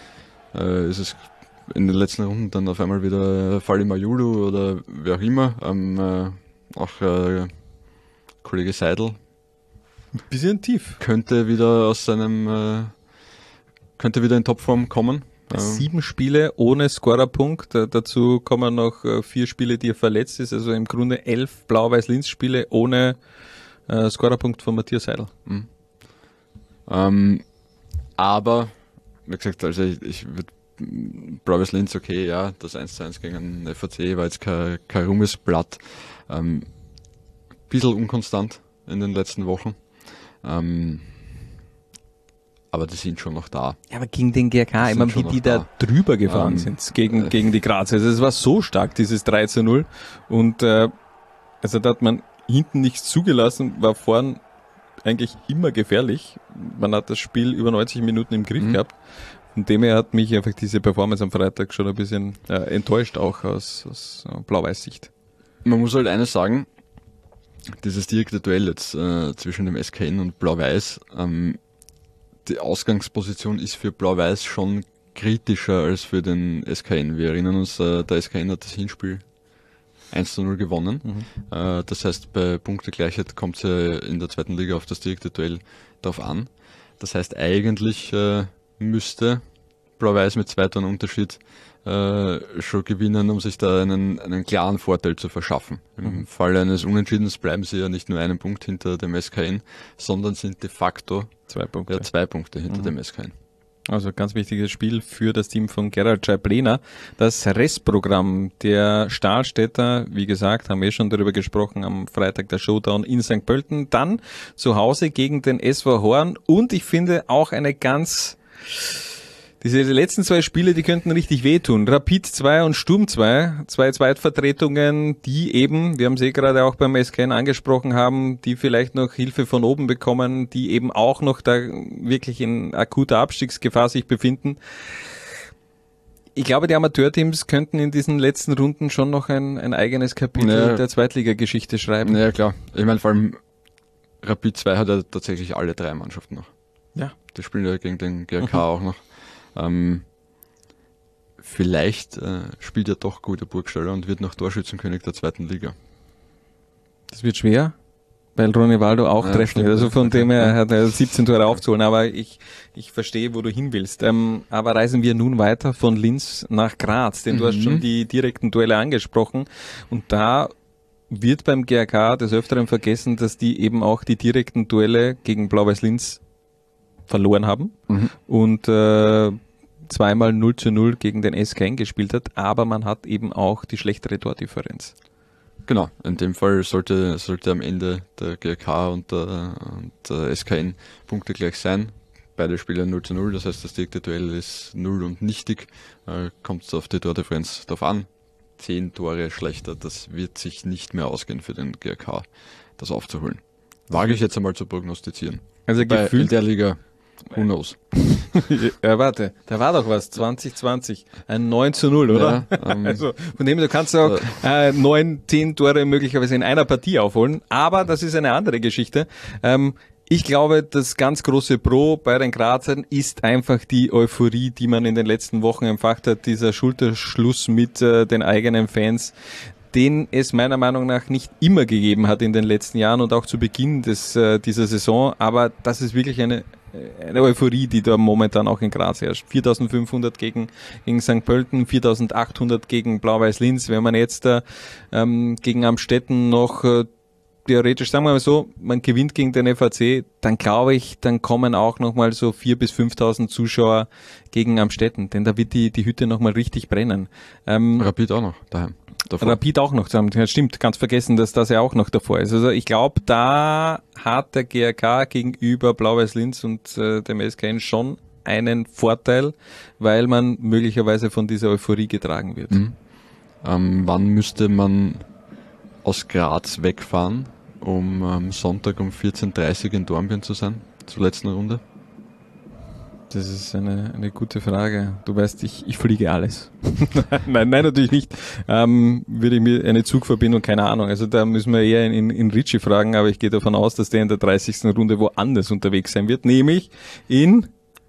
äh, ist es in den letzten Runden dann auf einmal wieder äh, Fali Mayulu oder wer auch immer. Ähm, äh, auch äh, Kollege Seidel. Bisschen tief. Könnte wieder aus seinem, äh, könnte wieder in Topform kommen. Sieben Spiele ohne Scorerpunkt. Dazu kommen noch äh, vier Spiele, die er verletzt ist. Also im Grunde elf Blau-Weiß-Linz-Spiele ohne äh, Scorerpunkt von Matthias Seidel. Mhm. Ähm, aber, wie gesagt, also ich, ich würde Blau-Weiß-Linz, okay, ja, das eins zu eins gegen den F A C war jetzt kein, kein Ruhmesblatt. Ähm, bisschen unkonstant in den letzten Wochen. Ähm, aber die sind schon noch da. Ja, aber gegen den G R K, immer wie die da, da drüber gefahren ähm, sind, gegen, äh, gegen die Grazer. Also es war so stark, dieses drei zu null. Und äh, also da hat man hinten nichts zugelassen, war vorn eigentlich immer gefährlich. Man hat das Spiel über neunzig Minuten im Griff mhm. gehabt. Von dem her hat mich einfach diese Performance am Freitag schon ein bisschen äh, enttäuscht, auch aus, aus äh, Blau-Weiß-Sicht. Man muss halt eines sagen, dieses direkte Duell jetzt äh, zwischen dem S K N und Blau-Weiß, ähm, die Ausgangsposition ist für Blau-Weiß schon kritischer als für den S K N. Wir erinnern uns, äh, der S K N hat das Hinspiel eins zu null gewonnen. Mhm. Äh, das heißt, bei Punktegleichheit kommt es ja in der zweiten Liga auf das direkte Duell drauf an. Das heißt, eigentlich äh, müsste Blau-Weiß mit zwei Toren Unterschied äh, schon gewinnen, um sich da einen, einen klaren Vorteil zu verschaffen. Im mhm. Fall eines Unentschiedens bleiben sie ja nicht nur einen Punkt hinter dem S K N, sondern sind de facto zwei Punkte, ja, zwei Punkte hinter mhm. dem S K N. Also ganz wichtiges Spiel für das Team von Gerald Scheiblehner. Das Restprogramm der Stahlstädter, wie gesagt, haben wir schon darüber gesprochen, am Freitag der Showdown in Sankt Pölten. Dann zu Hause gegen den S V Horn und ich finde auch eine ganz... Diese letzten zwei Spiele, die könnten richtig wehtun. Rapid zwei und Sturm zwei, zwei Zweitvertretungen, die eben, wir haben es eh gerade auch beim S K N angesprochen haben, die vielleicht noch Hilfe von oben bekommen, die eben auch noch da wirklich in akuter Abstiegsgefahr sich befinden. Ich glaube, die Amateurteams könnten in diesen letzten Runden schon noch ein, ein eigenes Kapitel ja. der Zweitligageschichte schreiben. Ja, klar. Ich meine, vor allem Rapid zwei hat ja tatsächlich alle drei Mannschaften noch. Ja. Die spielen ja gegen den G R K mhm. auch noch. Ähm, vielleicht äh, spielt er doch gut der Burgstaller und wird noch Torschützenkönig der zweiten Liga. Das wird schwer, weil Ronny Waldo auch ja, treffen wird. Also von dem her hat er siebzehn Tore aufzuholen, aber ich, ich verstehe, wo du hin willst. Ähm, aber reisen wir nun weiter von Linz nach Graz, denn mhm. du hast schon die direkten Duelle angesprochen und da wird beim G R K des Öfteren vergessen, dass die eben auch die direkten Duelle gegen Blau-Weiß Linz verloren haben mhm. und äh, zweimal null zu null gegen den S K N gespielt hat, aber man hat eben auch die schlechtere Tordifferenz. Genau, in dem Fall sollte sollte am Ende der G R K und der, und der S K N Punkte gleich sein. Beide Spiele null zu null, das heißt, das direkte Duell ist null und nichtig. Äh, kommt es auf die Tordifferenz drauf an. Zehn Tore schlechter, das wird sich nicht mehr ausgehen für den G R K, das aufzuholen. Wage ich jetzt einmal zu prognostizieren. Also gefühlt in der Liga who knows? Ja, warte, da war doch was, zwanzig zwanzig, ein neun zu null, oder? Ja, ähm, also von dem, du kannst auch äh, neun, zehn Tore möglicherweise in einer Partie aufholen, aber das ist eine andere Geschichte. Ähm, ich glaube, das ganz große Pro bei den Grazern ist einfach die Euphorie, die man in den letzten Wochen empfacht hat, dieser Schulterschluss mit äh, den eigenen Fans, den es meiner Meinung nach nicht immer gegeben hat in den letzten Jahren und auch zu Beginn des, äh, dieser Saison, aber das ist wirklich eine, eine Euphorie, die da momentan auch in Graz herrscht. viertausendfünfhundert gegen, gegen Sankt Pölten, viertausendachthundert gegen Blau-Weiß Linz. Wenn man jetzt da ähm, gegen Amstetten noch äh, theoretisch, sagen wir mal so, man gewinnt gegen den F A C, dann glaube ich, dann kommen auch nochmal so viertausend bis fünftausend Zuschauer gegen Amstetten, denn da wird die, die Hütte nochmal richtig brennen. Ähm, Rapid auch noch daheim. Davor. Rapid auch noch, ja, stimmt, ganz vergessen, dass das ja auch noch davor ist. Also ich glaube, da hat der G R K gegenüber Blau-Weiß Linz und äh, dem S K N schon einen Vorteil, weil man möglicherweise von dieser Euphorie getragen wird. Mhm. Ähm, wann müsste man aus Graz wegfahren, um am Sonntag um vierzehn Uhr dreißig in Dornbirn zu sein, zur letzten Runde? Das ist eine, eine gute Frage. Du weißt, ich, ich fliege alles. nein, nein, natürlich nicht. Ähm, würde ich mir eine Zugverbindung, keine Ahnung. Also da müssen wir eher in, in Ritchie fragen, aber ich gehe davon aus, dass der in der dreißigsten Runde woanders unterwegs sein wird, nämlich in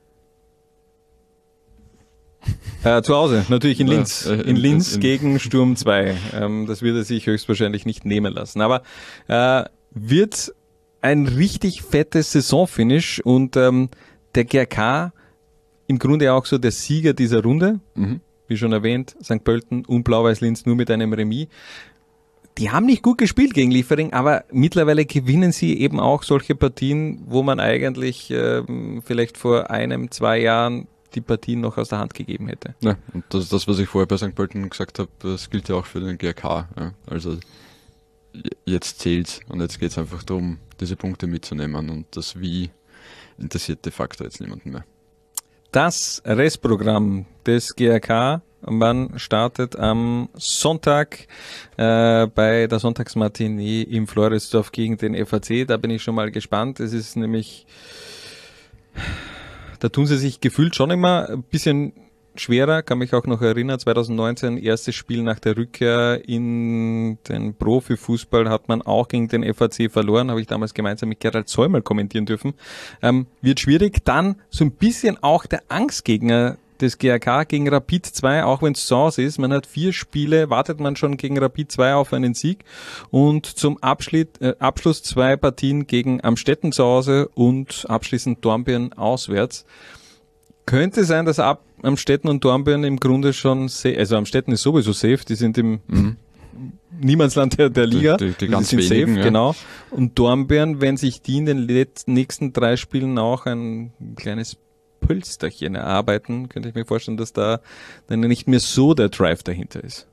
Äh, zu Hause, natürlich in Linz. Ja, äh, in, in Linz in, in, gegen Sturm zwei. Ähm, das wird er sich höchstwahrscheinlich nicht nehmen lassen. Aber äh, wird ein richtig fettes Saisonfinish und ähm, der G R K im Grunde auch so der Sieger dieser Runde. Mhm. Wie schon erwähnt, Sankt Pölten und Blau-Weiß Linz nur mit einem Remis. Die haben nicht gut gespielt gegen Liefering, aber mittlerweile gewinnen sie eben auch solche Partien, wo man eigentlich ähm, vielleicht vor einem, zwei Jahren die Partien noch aus der Hand gegeben hätte. Ja, und das ist das, was ich vorher bei Sankt Pölten gesagt habe, das gilt ja auch für den G R K. Ja. Also jetzt zählt's und jetzt geht's einfach darum, diese Punkte mitzunehmen und das Wie interessiert de facto jetzt niemanden mehr. Das Restprogramm des G R K, man startet am Sonntag äh, bei der Sonntagsmatinee im Floridsdorf gegen den F A C. Da bin ich schon mal gespannt. Es ist nämlich... Da tun sie sich gefühlt schon immer ein bisschen schwerer, kann mich auch noch erinnern, zwanzig neunzehn, erstes Spiel nach der Rückkehr in den Profifußball, hat man auch gegen den F A C verloren, habe ich damals gemeinsam mit Gerald Säumerl kommentieren dürfen. Ähm, wird schwierig. Dann so ein bisschen auch der Angstgegner des G A K gegen Rapid zwei, auch wenn es zu Hause ist. Man hat vier Spiele, wartet man schon gegen Rapid zwei auf einen Sieg und zum Abschluss, äh, Abschluss zwei Partien gegen Amstetten zu Hause und abschließend Dornbirn auswärts. Könnte sein, dass ab Amstetten und Dornbirn im Grunde schon, sa- also Amstetten ist sowieso safe, die sind im mhm. Niemandsland der, der Liga, die, die, die die ganz sind wenigen, safe, ja. genau. Und Dornbirn, wenn sich die in den letzten, nächsten drei Spielen auch ein kleines Pölsterchen erarbeiten, könnte ich mir vorstellen, dass da dann nicht mehr so der Drive dahinter ist.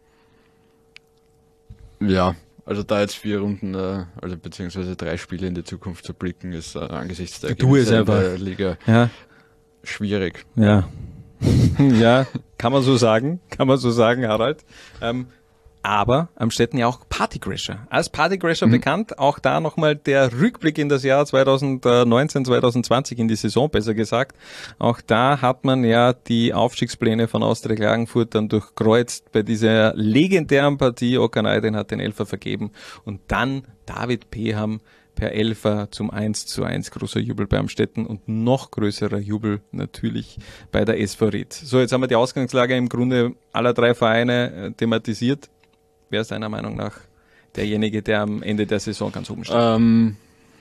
Ja, also da jetzt vier Runden, äh, also beziehungsweise drei Spiele in die Zukunft zu blicken, ist äh, angesichts der Du es Ergebnisse in einfach. der Liga Ja. schwierig. Ja. Ja, kann man so sagen, kann man so sagen, Harald. Ähm, aber Amstetten ja auch Partycrasher. Als Partycrasher mhm. bekannt, auch da nochmal der Rückblick in das Jahr zwanzig neunzehn, zwanzig zwanzig, in die Saison besser gesagt. Auch da hat man ja die Aufstiegspläne von Austria Klagenfurt dann durchkreuzt bei dieser legendären Partie. Okaneiden hat den Elfer vergeben und dann David Peham per Elfer zum eins zu eins, großer Jubel bei Amstetten und noch größerer Jubel natürlich bei der S V Ried. So, jetzt haben wir die Ausgangslage im Grunde aller drei Vereine äh, thematisiert. Wer ist deiner Meinung nach derjenige, der am Ende der Saison ganz oben steht? Ähm,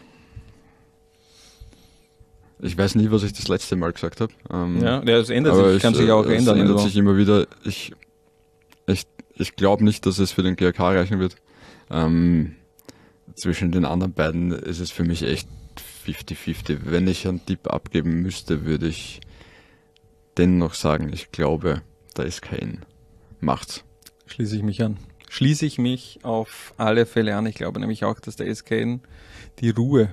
ich weiß nie, was ich das letzte Mal gesagt habe. Ähm, ja, das ändert sich, es, kann sich auch es ändern. Es ändert also. sich immer wieder. Ich, ich, ich glaube nicht, dass es für den G A K reichen wird. Ähm, zwischen den anderen beiden ist es für mich echt fifty fifty. Wenn ich einen Tipp abgeben müsste, würde ich dennoch sagen, ich glaube, da ist kein Macht's. Schließe ich mich an. Schließe ich mich auf alle Fälle an. Ich glaube nämlich auch, dass der S K N die Ruhe,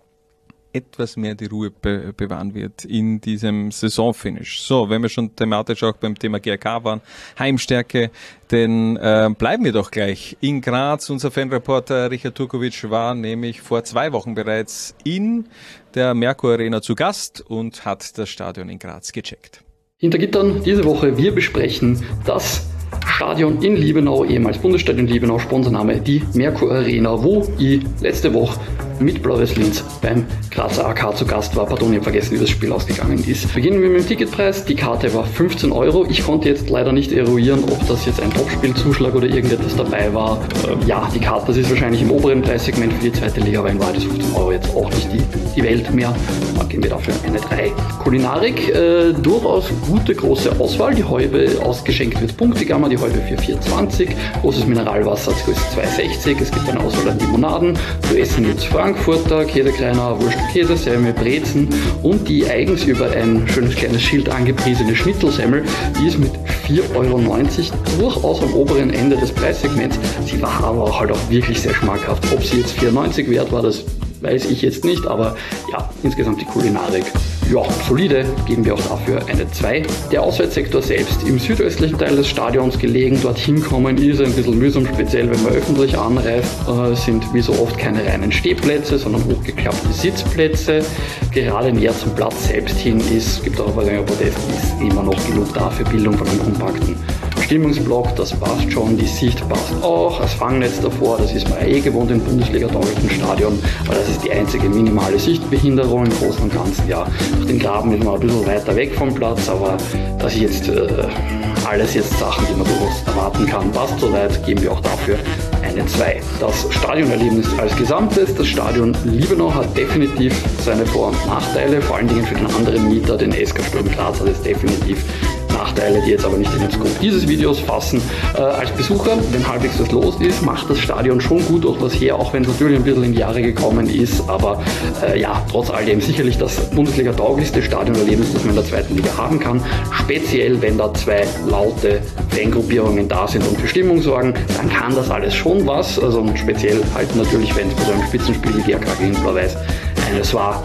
etwas mehr die Ruhe be- bewahren wird in diesem Saisonfinish. So, wenn wir schon thematisch auch beim Thema G A K waren, Heimstärke, denn äh, bleiben wir doch gleich in Graz. Unser Fanreporter Richard Turkovic war nämlich vor zwei Wochen bereits in der Merkur Arena zu Gast und hat das Stadion in Graz gecheckt. Hinter Gittern diese Woche, wir besprechen das Stadion in Liebenau, ehemals Bundesstadion Liebenau, Sponsorname die Merkur Arena, wo ich letzte Woche mit Blau-Weiß Linz beim Grazer A K zu Gast war. Pardon, ich habe vergessen, wie das Spiel ausgegangen ist. Beginnen wir mit dem Ticketpreis. Die Karte war fünfzehn Euro. Ich konnte jetzt leider nicht eruieren, ob das jetzt ein Topspielzuschlag oder irgendetwas dabei war. Ähm, ja, die Karte, das ist wahrscheinlich im oberen Preissegment für die zweite Liga, aber in Wahrheit ist fünfzehn Euro jetzt auch nicht die, die Welt mehr. Dann gehen wir dafür eine drei. Kulinarik, äh, durchaus gute große Auswahl. Die Häube ausgeschenkt wird Punktegammer, die Häube für vier zwanzig. Großes Mineralwasser als Größe zwei sechzig. Es gibt eine Auswahl an Limonaden. Zu essen gibt es Frankfurter, Käsekreiner, Wurst und Käse, Semmel, Brezen und die eigens über ein schönes kleines Schild angepriesene Schnittelsemmel. Die ist mit vier Euro neunzig durchaus am oberen Ende des Preissegments. Sie war aber auch halt auch wirklich sehr schmackhaft. Ob sie jetzt vier neunzig wert war, das weiß ich jetzt nicht, aber ja, insgesamt die Kulinarik, ja, solide, geben wir auch dafür eine zwei. Der Auswärtssektor selbst, im südöstlichen Teil des Stadions gelegen, dorthin kommen ist ein bisschen mühsam, speziell wenn man öffentlich anreist, äh, sind wie so oft keine reinen Stehplätze, sondern hochgeklappte Sitzplätze. Gerade näher zum Platz selbst hin ist, gibt auch aber länger Protest, ist immer noch genug da für Bildung von einem kompakten Stimmungsblock, das passt schon, die Sicht passt auch, das Fangnetz davor, das ist man ja eh gewohnt im Bundesliga-tauglichen Stadion, aber das ist die einzige minimale Sichtbehinderung im Großen und Ganzen, ja. Durch den Graben ist man ein bisschen weiter weg vom Platz, aber das ist jetzt äh, alles jetzt Sachen, die man durchaus erwarten kann, passt soweit, geben wir auch dafür eine zwei. Das Stadionerlebnis als Gesamtes, das Stadion Liebenau hat definitiv seine Vor- und Nachteile, vor allen Dingen für den anderen Mieter, den S K Sturm Graz hat es definitiv Nachteile, die jetzt aber nicht in den Scope dieses Videos fassen. Äh, als Besucher, wenn halbwegs was los ist, macht das Stadion schon gut durch was her, auch wenn es natürlich ein bisschen in die Jahre gekommen ist, aber äh, ja, trotz alledem sicherlich das Bundesliga-tauglichste Stadionerlebnis, das man in der zweiten Liga haben kann. Speziell, wenn da zwei laute Fangruppierungen da sind und für Stimmung sorgen, dann kann das alles schon was, also speziell halt natürlich, wenn es bei so einem Spitzenspiel wie G A K gegen Blau-Weiß eines war.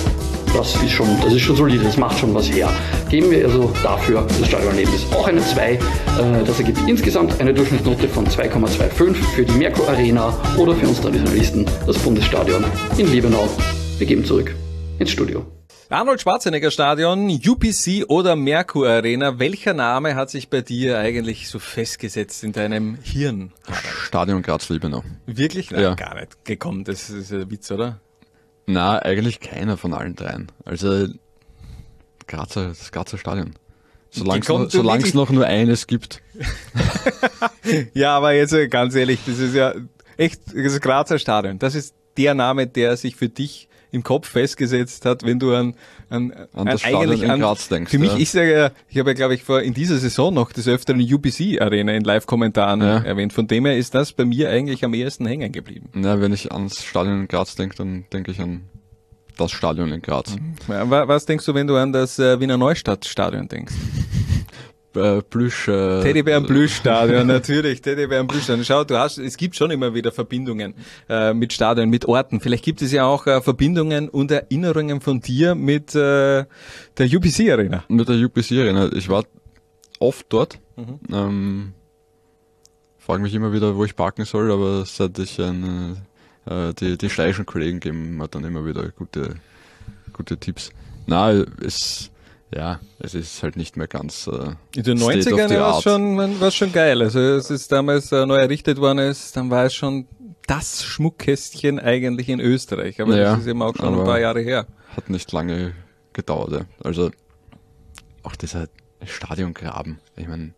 Das ist schon, das ist schon solide, das macht schon was her. Geben wir also dafür das Stadionerlebnis auch eine zwei. Das ergibt insgesamt eine Durchschnittsnote von zwei Komma fünfundzwanzig für die Merkur Arena oder für uns Traditionalisten das Bundesstadion in Liebenau. Wir geben zurück ins Studio. Arnold Schwarzenegger Stadion, U P C oder Merkur Arena. Welcher Name hat sich bei dir eigentlich so festgesetzt in deinem Hirn? Stadion Graz-Liebenau. Wirklich? Nein, ja. Gar nicht gekommen. Das ist ein Witz, oder? Na, eigentlich keiner von allen dreien. Also Grazer, das Grazer Stadion. Solange es noch, solang's noch nur eines gibt. Ja, aber jetzt ganz ehrlich, das ist ja echt das Grazer Stadion. Das ist der Name, der sich für dich im Kopf festgesetzt hat, wenn du an, an, an das an Stadion in Graz denkst. Für mich, ja. ich sage ja, ich habe ja, glaube ich, vor in dieser Saison noch des Öfteren U P C Arena in Live-Kommentaren ja. erwähnt. Von dem her ist das bei mir eigentlich am ehesten hängen geblieben. Ja, wenn ich ans Stadion in Graz denke, dann denke ich an das Stadion in Graz. Ja, was denkst du, wenn du an das äh, Wiener Neustadt-Stadion denkst? Äh, Plüsch, äh, Teddybären-Plüsch-Stadion, natürlich, Teddybären-Plüsch-Stadion. Schau, du hast, es gibt schon immer wieder Verbindungen äh, mit Stadien, mit Orten. Vielleicht gibt es ja auch äh, Verbindungen und Erinnerungen von dir mit äh, der U P C Arena. Mit der U P C Arena. Ich war oft dort. Mhm. Ähm, frage mich immer wieder, wo ich parken soll, aber seit ich ein, äh, die, die steirischen Kollegen geben mir dann immer wieder gute, gute Tipps. Na, es Ja, es ist halt nicht mehr ganz äh, in den neunzigern war es schon, war's schon geil. Also es ist damals äh, neu errichtet worden ist, dann war es schon das Schmuckkästchen eigentlich in Österreich. Aber ja, das ist eben auch schon ein paar Jahre her. Hat nicht lange gedauert. Ja. Also auch dieser Stadiongraben. Ich meine,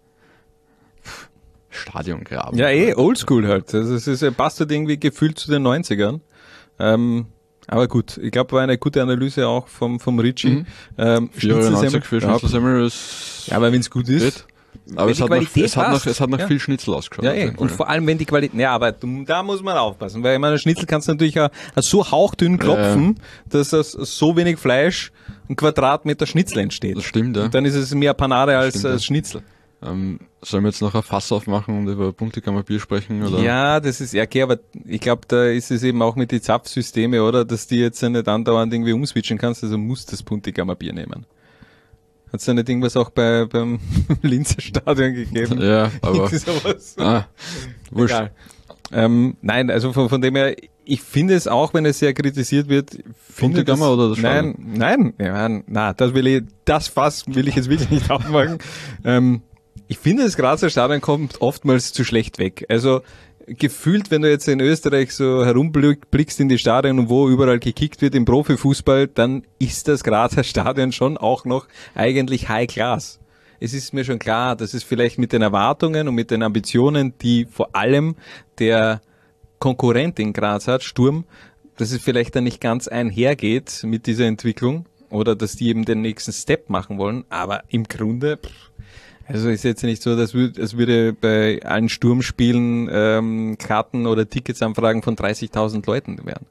Stadiongraben. Ja, eh, oldschool halt. Also es ist, passt halt irgendwie gefühlt zu den neunzigern. Ähm, Aber gut, ich glaube, war eine gute Analyse auch vom, vom Richie. Mhm. Ähm, vierundneunzig für Schnitzelsemmel ist... Ja, aber wenn es gut ist... Aber es hat, noch, es hat noch, es hat noch ja. viel Schnitzel ausgeschaut. Ja, eh. Und vor allem, wenn die Qualität... Ja, aber da muss man aufpassen, weil ich meine, Schnitzel kannst du natürlich auch so hauchdünn klopfen, ja. dass aus so wenig Fleisch ein Quadratmeter Schnitzel entsteht. Das stimmt, ja. Und dann ist es mehr Panade als, stimmt, als Schnitzel. Ähm, sollen wir jetzt noch ein Fass aufmachen und über Buntigammer Bier sprechen? Oder? Ja, das ist ja okay, aber ich glaube, da ist es eben auch mit den Zapfsysteme, oder, dass die jetzt nicht andauernd irgendwie umswitchen kannst, also musst das Buntigammer Bier nehmen. Hat es da nicht irgendwas auch bei, beim Linzer Stadion gegeben? Ja, aber... sowas? Ah, wurscht. Egal. Ähm, nein, also von, von dem her, ich finde es auch, wenn es sehr kritisiert wird, Buntigammer oder das Stadion? Nein, nein, ja, na, das will ich, das Fass will ich jetzt wirklich nicht aufmachen. ähm, Ich finde, das Grazer Stadion kommt oftmals zu schlecht weg. Also gefühlt, wenn du jetzt in Österreich so herumblickst in die Stadien und wo überall gekickt wird im Profifußball, dann ist das Grazer Stadion schon auch noch eigentlich High Class. Es ist mir schon klar, dass es vielleicht mit den Erwartungen und mit den Ambitionen, die vor allem der Konkurrent in Graz hat, Sturm, dass es vielleicht dann nicht ganz einhergeht mit dieser Entwicklung oder dass die eben den nächsten Step machen wollen. Aber im Grunde... Pff, Also ist jetzt nicht so, dass es würde bei allen Sturmspielen ähm, Karten oder Ticketsanfragen von dreißigtausend Leuten werden.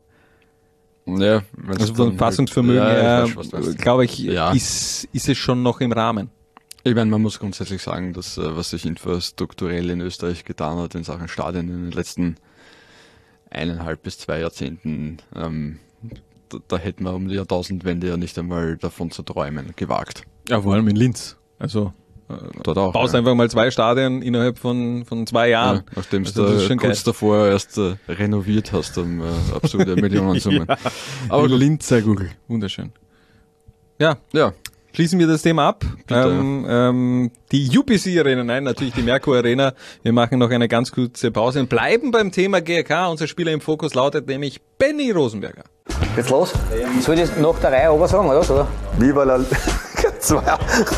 Ja, also vom Fassungsvermögen halt, ja, her, glaube ich, ja. ist, ist es schon noch im Rahmen. Ich meine, man muss grundsätzlich sagen, dass was sich infrastrukturell in Österreich getan hat in Sachen Stadien in den letzten eineinhalb bis zwei Jahrzehnten, ähm, da, da hätten wir um die Jahrtausendwende ja nicht einmal davon zu träumen gewagt. Ja, vor allem in Linz. Also dort auch. Baust ja. einfach mal zwei Stadien innerhalb von, von zwei Jahren. Ja, nachdem also du kurz geil. davor erst äh, renoviert hast, um äh, absurde Millionensummen. Ja. Aber Linzer Google, wunderschön. Ja, ja. Schließen wir das Thema ab. Ähm, ähm, die U P C Arena, nein, natürlich die Merkur Arena. Wir machen noch eine ganz kurze Pause und bleiben beim Thema G R K. Unser Spieler im Fokus lautet nämlich Benny Rosenberger. Geht's los? Soll ich das nach der Reihe oben sagen, oder? oder? Viva la zwei.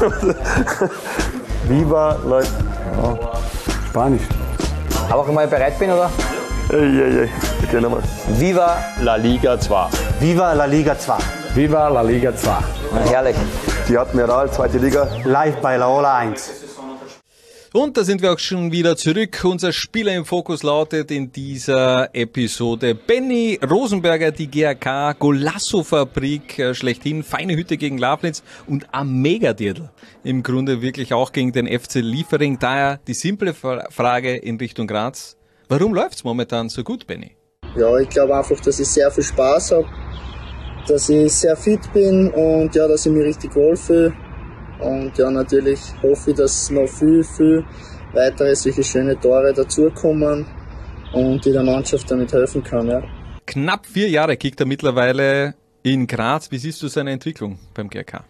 Viva la ja. Spanisch. Aber wenn ich bereit bin, oder? Ey, ey, ey. Okay, nochmal. Viva La Liga zwei. Viva la Liga zwei. Viva la Liga zwei. Herrlich. Die Admiral, zweite Liga. Live bei Laola eins. Und da sind wir auch schon wieder zurück. Unser Spieler im Fokus lautet in dieser Episode Benny Rosenberger, die G R K Golasso-Fabrik äh, schlechthin, feine Hütte gegen Lafnitz und am Megadirndl. Im Grunde wirklich auch gegen den F C Liefering. Daher die simple Frage in Richtung Graz. Warum läuft's momentan so gut, Benny? Ja, ich glaube einfach, dass ich sehr viel Spaß habe, dass ich sehr fit bin und ja, dass ich mich richtig wohlfühle. Und ja, natürlich hoffe ich, dass noch viel, viel weitere solche schöne Tore dazukommen und ich der Mannschaft damit helfen kann. Ja. Knapp vier Jahre kickt er mittlerweile in Graz. Wie siehst du seine Entwicklung beim G R K?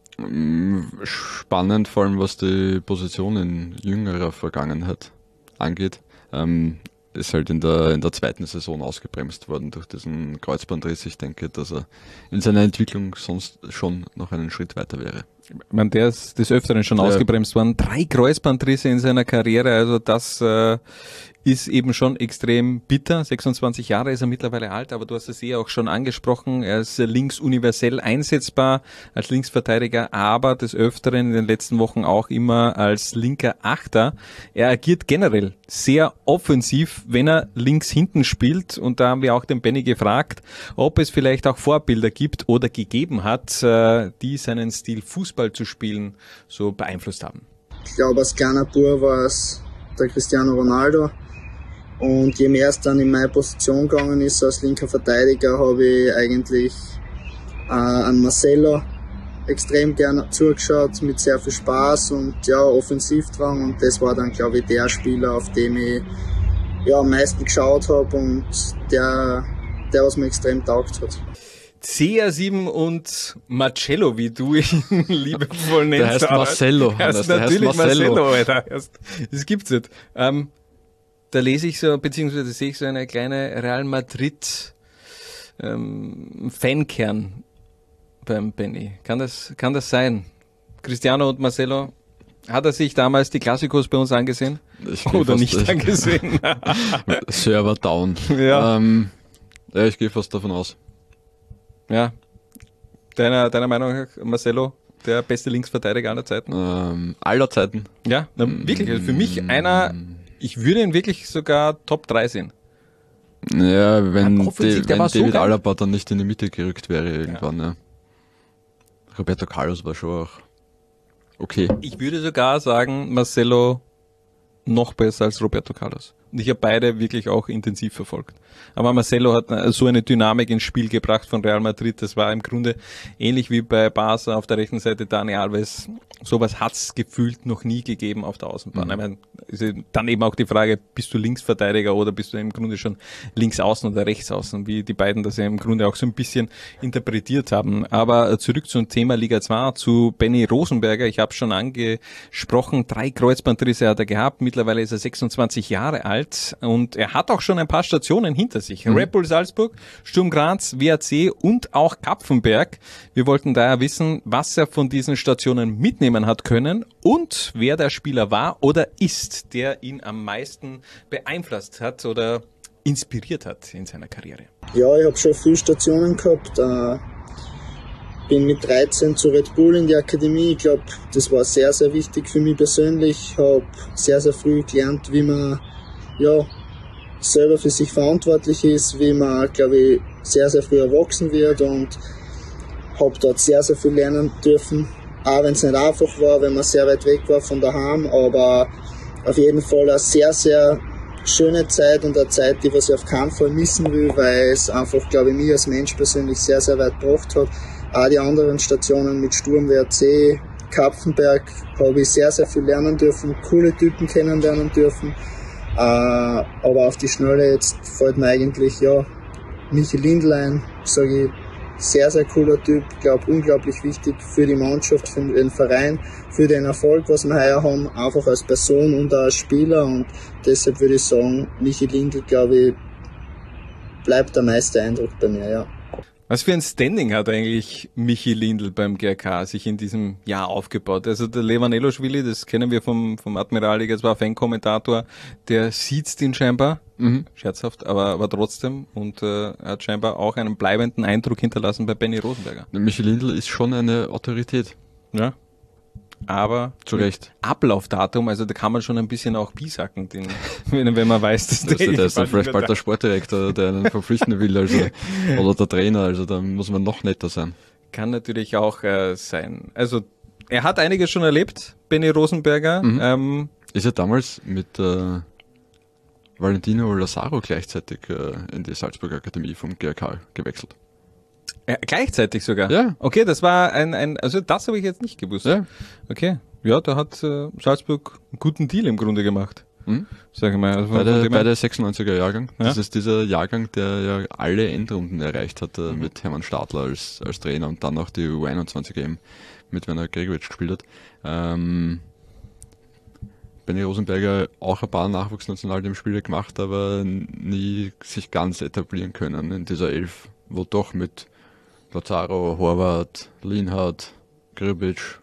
Spannend, vor allem was die Position in jüngerer Vergangenheit angeht. Ähm, ist halt in der, in der zweiten Saison ausgebremst worden durch diesen Kreuzbandriss. Ich denke, dass er in seiner Entwicklung sonst schon noch einen Schritt weiter wäre. Ich meine, der ist des Öfteren schon ja. ausgebremst worden. Drei Kreuzbandrisse in seiner Karriere, also das äh, ist eben schon extrem bitter. sechsundzwanzig Jahre ist er mittlerweile alt, aber du hast es eh auch schon angesprochen. Er ist links universell einsetzbar als Linksverteidiger, aber des Öfteren in den letzten Wochen auch immer als linker Achter. Er agiert generell sehr offensiv, wenn er links hinten spielt. Und da haben wir auch den Benny gefragt, ob es vielleicht auch Vorbilder gibt oder gegeben hat, äh, die seinen Stil Fußball zu spielen so beeinflusst haben. Ich glaube, als kleiner Bub war es der Cristiano Ronaldo. Und je mehr es dann in meine Position gegangen ist als linker Verteidiger, habe ich eigentlich äh, an Marcelo extrem gerne zugeschaut, mit sehr viel Spaß und ja, Offensivdrang. Und das war dann, glaube ich, der Spieler, auf den ich ja, am meisten geschaut habe und der, der was mir extrem taugt hat. C R sieben und Marcello, wie du ihn liebevoll nennst. Der heißt Marcello. Der heißt natürlich Marcello, Marcello Alter. Das gibt's nicht. Ähm, da lese ich so, beziehungsweise sehe ich so eine kleine Real Madrid ähm, Fankern beim Benny. Kann das, kann das sein? Cristiano und Marcello, hat er sich damals die Klassikos bei uns angesehen? Ich Oder nicht ich, angesehen? Server down. Ja. Ähm, ja, ich gehe fast davon aus. Ja. Deiner, deiner Meinung nach, Marcello, der beste Linksverteidiger aller Zeiten? Ähm, aller Zeiten. Ja, na, wirklich. Also für mich einer, ich würde ihn wirklich sogar Top drei sehen. Ja, wenn, Offensiv, De, wenn so David geil. Alaba dann nicht in die Mitte gerückt wäre irgendwann, ja. ja. Roberto Carlos war schon auch okay. Ich würde sogar sagen, Marcello noch besser als Roberto Carlos. Und ich habe beide wirklich auch intensiv verfolgt. Aber Marcello hat so eine Dynamik ins Spiel gebracht von Real Madrid. Das war im Grunde ähnlich wie bei Barca auf der rechten Seite Dani Alves. Sowas hat's gefühlt noch nie gegeben auf der Außenbahn. Mhm. Ich meine, ist dann eben auch die Frage, bist du Linksverteidiger oder bist du im Grunde schon Linksaußen oder Rechtsaußen, wie die beiden das ja im Grunde auch so ein bisschen interpretiert haben. Aber zurück zum Thema Liga zwei, zu Benny Rosenberger. Ich habe schon angesprochen, drei Kreuzbandrisse hat er gehabt. Mittlerweile ist er sechsundzwanzig Jahre alt. Und er hat auch schon ein paar Stationen hinter sich. Mhm. Red Bull Salzburg, Sturm Graz, W A C und auch Kapfenberg. Wir wollten daher wissen, was er von diesen Stationen mitnehmen hat können und wer der Spieler war oder ist, der ihn am meisten beeinflusst hat oder inspiriert hat in seiner Karriere. Ja, ich habe schon viele Stationen gehabt. Äh, bin mit dreizehn zu Red Bull in die Akademie. Ich glaube, das war sehr, sehr wichtig für mich persönlich. Ich habe sehr, sehr früh gelernt, wie man ja, selber für sich verantwortlich ist, wie man, glaube ich, sehr, sehr früh erwachsen wird und habe dort sehr, sehr viel lernen dürfen. Auch wenn es nicht einfach war, wenn man sehr weit weg war von daheim, aber auf jeden Fall eine sehr, sehr schöne Zeit und eine Zeit, die was ich auf keinen Fall missen will, weil es einfach, glaube ich, mich als Mensch persönlich sehr, sehr weit gebracht hat. Auch die anderen Stationen mit Sturm, W A C, Kapfenberg habe ich sehr, sehr viel lernen dürfen, coole Typen kennenlernen dürfen. Uh, aber auf die Schnelle jetzt fällt mir eigentlich, ja, Michi Lindl ein, sage ich, sehr, sehr cooler Typ, glaube unglaublich wichtig für die Mannschaft, für den Verein, für den Erfolg, was wir heuer haben, einfach als Person und auch als Spieler und deshalb würde ich sagen, Michi Lindl, glaube ich, bleibt der meiste Eindruck bei mir, ja. Was für ein Standing hat eigentlich Michi Lindl beim G R K sich in diesem Jahr aufgebaut? Also der Levan Eloschwili, das kennen wir vom, vom Admiral, jetzt war Fan-Kommentator, der sieht den scheinbar, mhm. scherzhaft, aber, aber trotzdem und äh, er hat scheinbar auch einen bleibenden Eindruck hinterlassen bei Benny Rosenberger. Michi Lindl ist schon eine Autorität. Ja. Aber zu Recht. Ablaufdatum, also da kann man schon ein bisschen auch bisacken, den, wenn, wenn man weiß, dass das der, der ist dann vielleicht bald der Sportdirektor, der einen verpflichten will, also oder der Trainer, also da muss man noch netter sein. Kann natürlich auch äh, sein. Also er hat einiges schon erlebt, Benny Rosenberger. Mhm. Ähm, ist er damals mit äh, Valentino Lazaro gleichzeitig äh, in die Salzburger Akademie vom G R K gewechselt? Ja, gleichzeitig sogar? Ja. Okay, das war ein, ein also das habe ich jetzt nicht gewusst. Ja. Okay, ja, da hat äh, Salzburg einen guten Deal im Grunde gemacht. Mhm. Sag ich mal. Also beide, beide sechsundneunziger Jahrgang. Ja? Das ist dieser Jahrgang, der ja alle Endrunden erreicht hat, mhm. mit Hermann Stadler als, als Trainer und dann auch die U einundzwanzig E M mit Werner Gregoritsch gespielt hat. Ähm, Benny Rosenberger auch ein paar Nachwuchsnationalteamspiele gemacht, aber nie sich ganz etablieren können in dieser Elf, wo doch mit Lazaro, Horvath, Lienhardt, Gregoritsch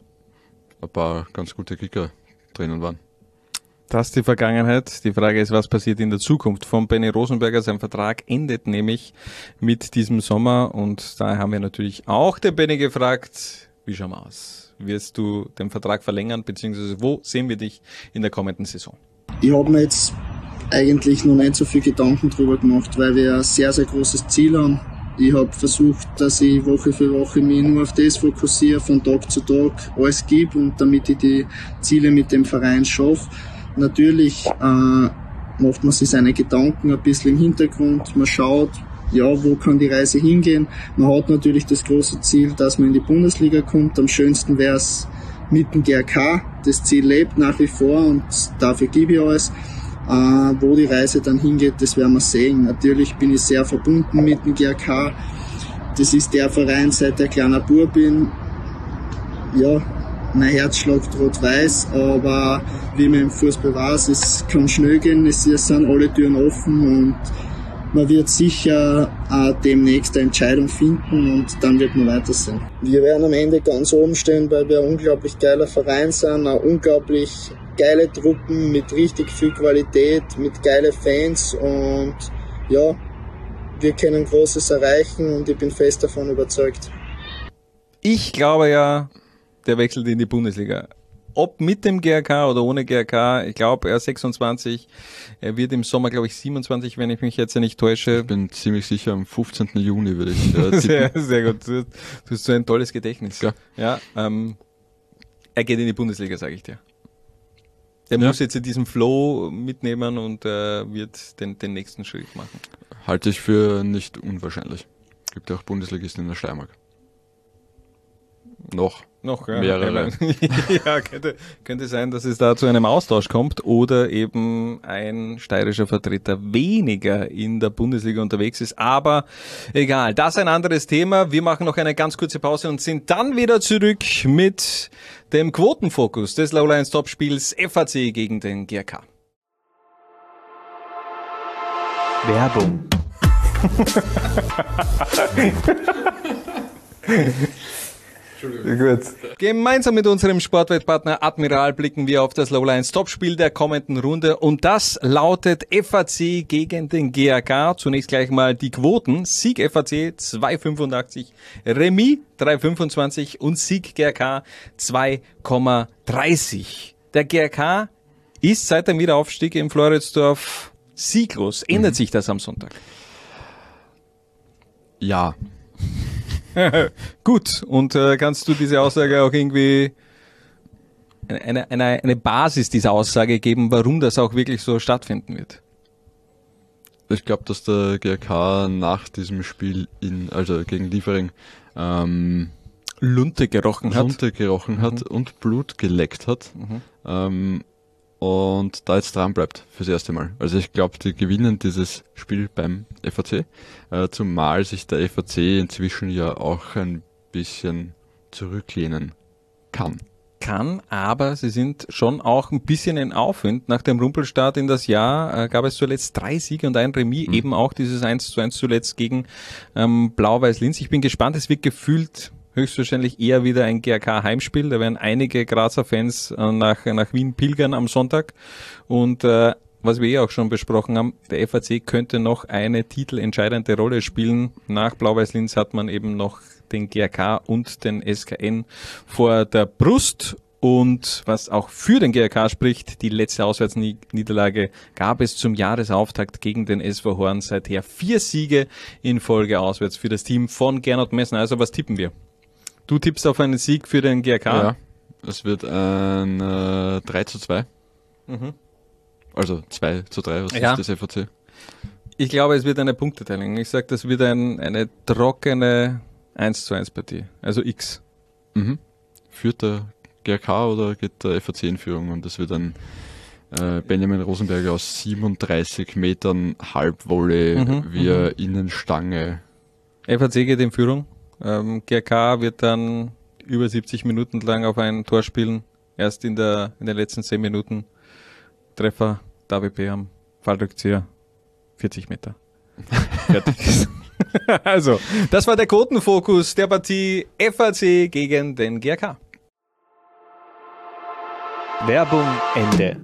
ein paar ganz gute Kicker drinnen waren. Das ist die Vergangenheit. Die Frage ist, was passiert in der Zukunft von Benny Rosenberger? Sein Vertrag endet nämlich mit diesem Sommer und da haben wir natürlich auch den Benny gefragt, wie schauen wir aus? Wirst du den Vertrag verlängern, beziehungsweise wo sehen wir dich in der kommenden Saison? Ich habe mir jetzt eigentlich noch nicht so viel Gedanken drüber gemacht, weil wir ein sehr, sehr großes Ziel haben. Ich habe versucht, dass ich Woche für Woche mich nur auf das fokussiere, von Tag zu Tag alles gebe und damit ich die Ziele mit dem Verein schaffe. Natürlich äh, macht man sich seine Gedanken ein bisschen im Hintergrund. Man schaut, ja, wo kann die Reise hingehen. Man hat natürlich das große Ziel, dass man in die Bundesliga kommt. Am schönsten wäre es mit dem G R K. Das Ziel lebt nach wie vor und dafür gebe ich alles. Äh, wo die Reise dann hingeht, das werden wir sehen. Natürlich bin ich sehr verbunden mit dem G R K. Das ist der Verein, seit ich kleiner Bub bin. Ja, mein Herz schlägt rot-weiß, aber wie man im Fußball weiß, es kann schnell gehen, es sind alle Türen offen und man wird sicher äh, demnächst eine Entscheidung finden und dann wird man weitersehen. Wir werden am Ende ganz oben stehen, weil wir ein unglaublich geiler Verein sind, eine unglaublich geile Truppen mit richtig viel Qualität, mit geile Fans und ja, wir können Großes erreichen und ich bin fest davon überzeugt. Ich glaube ja, der wechselt in die Bundesliga. Ob mit dem G R K oder ohne G R K, ich glaube, er ist sechsundzwanzig, er wird im Sommer, glaube ich, siebenundzwanzig, wenn ich mich jetzt nicht täusche. Ich bin ziemlich sicher, am fünfzehnten Juni würde ich äh, sehr, sehr gut, du, du hast so ein tolles Gedächtnis. Ja, ja ähm, er geht in die Bundesliga, sage ich dir. Der ja. muss jetzt diesen Flow mitnehmen und äh, wird den, den nächsten Schritt machen. Halte ich für nicht unwahrscheinlich. Gibt ja auch Bundesligisten in der Steiermark. Noch. Noch, ja. Mehrere. Ja, könnte, könnte sein, dass es da zu einem Austausch kommt oder eben ein steirischer Vertreter weniger in der Bundesliga unterwegs ist. Aber egal, das ist ein anderes Thema. Wir machen noch eine ganz kurze Pause und sind dann wieder zurück mit dem Quotenfokus des Lowlines Topspiels F A C gegen den G R K. Werbung. Gut. Gemeinsam mit unserem Sportwettpartner Admiral blicken wir auf das Lowlines Topspiel der kommenden Runde und das lautet F A C gegen den G R K. Zunächst gleich mal die Quoten. Sieg F A C zwei Komma fünfundachtzig, Remis drei Komma fünfundzwanzig und Sieg G R K zwei Komma dreißig. Der G R K ist seit dem Wiederaufstieg im Floridsdorf sieglos. Ändert mhm. sich das am Sonntag? Ja. Gut, und äh, kannst du diese Aussage auch irgendwie eine, eine, eine Basis dieser Aussage geben, warum das auch wirklich so stattfinden wird? Ich glaube, dass der G R K nach diesem Spiel in, also gegen Liefering, ähm, Lunte gerochen hat. Lunte gerochen hat mhm. und Blut geleckt hat. Mhm. Ähm, und da jetzt dran bleibt fürs erste Mal. Also ich glaube, die gewinnen dieses Spiel beim F A C, äh, zumal sich der F A C inzwischen ja auch ein bisschen zurücklehnen kann. Kann, aber sie sind schon auch ein bisschen in Aufwind. Nach dem Rumpelstart in das Jahr äh, gab es zuletzt drei Siege und ein Remis, mhm. eben auch dieses eins zu eins zuletzt gegen ähm, Blau-Weiß-Linz. Ich bin gespannt, es wird gefühlt höchstwahrscheinlich eher wieder ein G R K-Heimspiel. Da werden einige Grazer Fans äh, nach, nach Wien pilgern am Sonntag. Und äh, was wir eh auch schon besprochen haben, der F A C könnte noch eine titelentscheidende Rolle spielen. Nach Blau-Weiß-Linz hat man eben noch den G R K und den S K N vor der Brust. Und was auch für den G R K spricht, die letzte Auswärtsniederlage gab es zum Jahresauftakt gegen den S V Horn. Seither vier Siege in Folge auswärts für das Team von Gernot Messner. Also was tippen wir? Du tippst auf einen Sieg für den G R K? Ja, es wird ein äh, drei zu zwei. Mhm. Also zwei zu drei aus ja. des F A C. Ich glaube, es wird eine Punkteteilung. Ich sage, das wird ein, eine trockene eins zu eins Partie. Also X. Mhm. Führt der G R K oder geht der F A C in Führung und das wird ein, äh, Benjamin Rosenberger aus siebenunddreißig Metern Halbvolley Mhm, via mhm. Innenstange. F A C geht in Führung. Ähm, G R K wird dann über siebzig Minuten lang auf ein Tor spielen. Erst in der in den letzten zehn Minuten Treffer, David P. am Fallrückzieher, vierzig Meter. Fertig. Also, das war der Quotenfokus der Partie F A C gegen den G R K. Werbung Ende.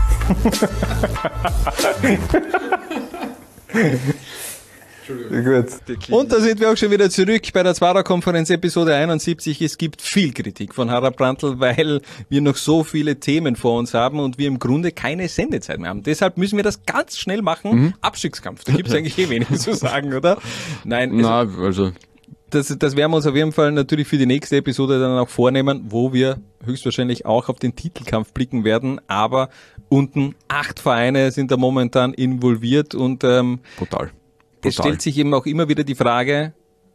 Gut. Und da sind wir auch schon wieder zurück bei der Zwarer-Konferenz Episode einundsiebzig. Es gibt viel Kritik von Harald Brandl, weil wir noch so viele Themen vor uns haben und wir im Grunde keine Sendezeit mehr haben. Deshalb müssen wir das ganz schnell machen. Mhm. Abstiegskampf, da gibt es eigentlich eh wenig zu sagen, oder? Nein, Na, also das, das werden wir uns auf jeden Fall natürlich für die nächste Episode dann auch vornehmen, wo wir höchstwahrscheinlich auch auf den Titelkampf blicken werden. Aber unten acht Vereine sind da momentan involviert und ähm, brutal. Es stellt sich eben auch immer wieder die Frage,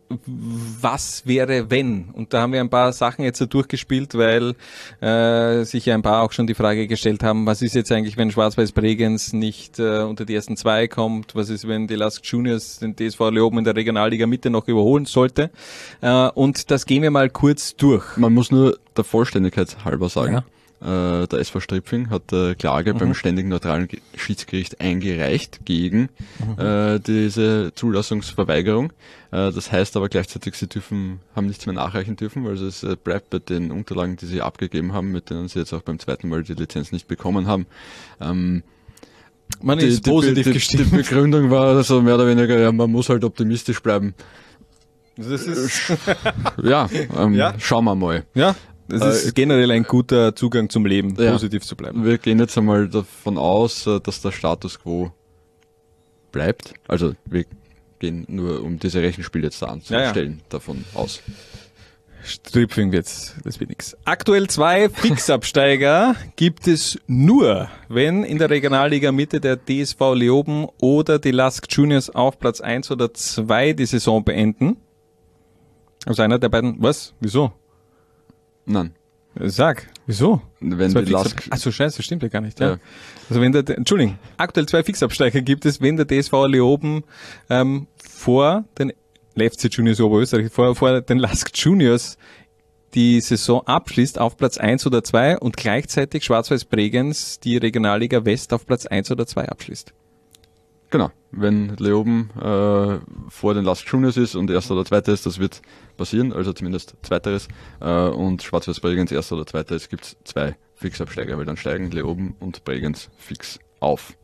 was wäre wenn? Und da haben wir ein paar Sachen jetzt so durchgespielt, weil äh, sich ja ein paar auch schon die Frage gestellt haben, was ist jetzt eigentlich, wenn Schwarz-Weiß Bregenz nicht äh, unter die ersten zwei kommt? Was ist, wenn die Lask Juniors den D S V Leoben in der Regionalliga Mitte noch überholen sollte? Äh, und das gehen wir mal kurz durch. Man muss nur der Vollständigkeit halber sagen. Ja. Äh, der S V Stripfing hat äh, Klage mhm. beim ständigen neutralen Schiedsgericht eingereicht gegen mhm. äh, diese Zulassungsverweigerung. Äh, das heißt aber gleichzeitig, sie dürfen, haben nichts mehr nachreichen dürfen, weil es äh, bleibt bei den Unterlagen, die sie abgegeben haben, mit denen sie jetzt auch beim zweiten Mal die Lizenz nicht bekommen haben. Ähm, man die, ist positiv die, gestimmt. Die Begründung war also mehr oder weniger, ja, man muss halt optimistisch bleiben. Das ist ja, ähm, ja, schauen wir mal. Ja. Das ist äh, generell ein guter Zugang zum Leben, ja, positiv zu bleiben. Wir gehen jetzt einmal davon aus, dass der Status quo bleibt. Also wir gehen nur, um diese Rechenspiele jetzt da anzustellen, ja, ja. davon aus. Stripfing wird's, das wird nix. Aktuell zwei Fixabsteiger gibt es nur, wenn in der Regionalliga Mitte der D S V Leoben oder die Lask Juniors auf Platz eins oder zwei die Saison beenden. Also einer der beiden, was? Wieso? Nein. Sag, wieso? Wenn die Lask... Achso, scheiße, stimmt ja gar nicht. Ja. Ja. Also wenn der, Entschuldigung, aktuell zwei Fixabsteiger gibt es, wenn der D S V Leoben ähm, vor den F C Juniors Oberösterreich, vor, vor den Lask Juniors die Saison abschließt auf Platz eins oder zwei und gleichzeitig Schwarz-Weiß Bregenz die Regionalliga West auf Platz eins oder zwei abschließt. Genau, wenn Leoben äh, vor den Lask Juniors ist und erster oder zweiter ist, das wird passieren, also zumindest zweiteres, äh, und Schwarz-Weiß Bregenz erster oder zweiter ist, gibt es zwei Fixabsteiger, weil dann steigen Leoben und Bregenz fix auf.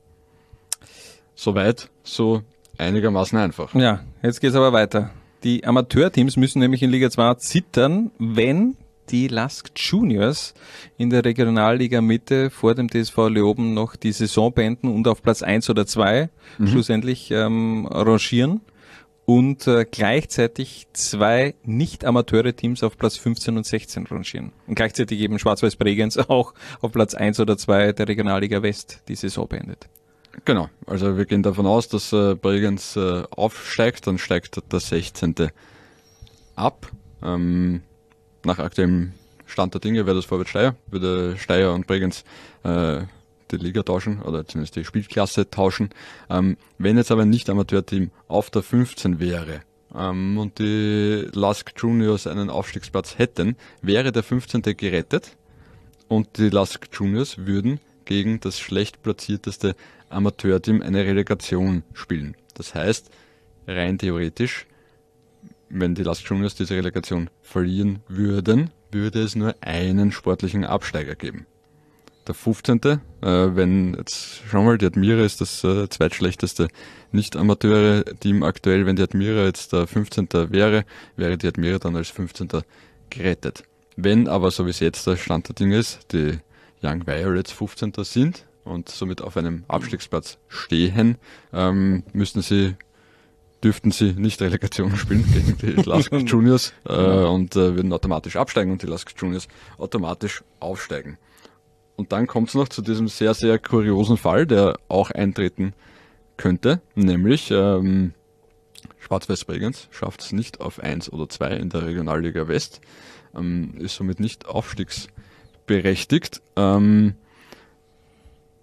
Soweit, so einigermaßen einfach. Ja, jetzt geht's aber weiter. Die Amateurteams müssen nämlich in Liga zwei zittern, wenn die Lask Juniors in der Regionalliga Mitte vor dem D S V Leoben noch die Saison beenden und auf Platz eins oder zwei mhm. schlussendlich ähm, rangieren und äh, gleichzeitig zwei Nicht-Amateure-Teams auf Platz fünfzehn und sechzehn rangieren. Und gleichzeitig eben Schwarz-Weiß Bregenz auch auf Platz eins oder zwei der Regionalliga West die Saison beendet. Genau, also wir gehen davon aus, dass äh, Bregenz äh, aufsteigt, dann steigt der sechzehnte ab. Ähm, nach aktuellem Stand der Dinge wäre das Vorwärts Steyr, würde Steyr und Bregenz äh, die Liga tauschen oder zumindest die Spielklasse tauschen. Ähm, wenn jetzt aber ein Nicht-Amateur-Team auf der fünfzehn wäre ähm, und die Lask Juniors einen Aufstiegsplatz hätten, wäre der fünfzehnte gerettet und die Lask Juniors würden gegen das schlecht platzierteste Amateurteam eine Relegation spielen. Das heißt, rein theoretisch, wenn die Lask Juniors diese Relegation verlieren würden, würde es nur einen sportlichen Absteiger geben. Der fünfzehnte Äh, wenn jetzt, schau mal, die Admira ist das äh, zweitschlechteste Nicht-Amateure-Team aktuell. Wenn die Admira jetzt der fünfzehnte wäre, wäre die Admira dann als fünfzehnter gerettet. Wenn aber, so wie es jetzt der Stand der Dinge ist, die Young Violets fünfzehnter sind und somit auf einem Abstiegsplatz stehen, ähm, müssten sie, dürften sie nicht Relegation spielen gegen die Lask Juniors äh, und äh, würden automatisch absteigen und die Lask Juniors automatisch aufsteigen. Und dann kommt es noch zu diesem sehr, sehr kuriosen Fall, der auch eintreten könnte, nämlich ähm, Schwarz-Weiß Bregenz schafft es nicht auf eins oder zwei in der Regionalliga West, ähm, ist somit nicht aufstiegsberechtigt. Ähm,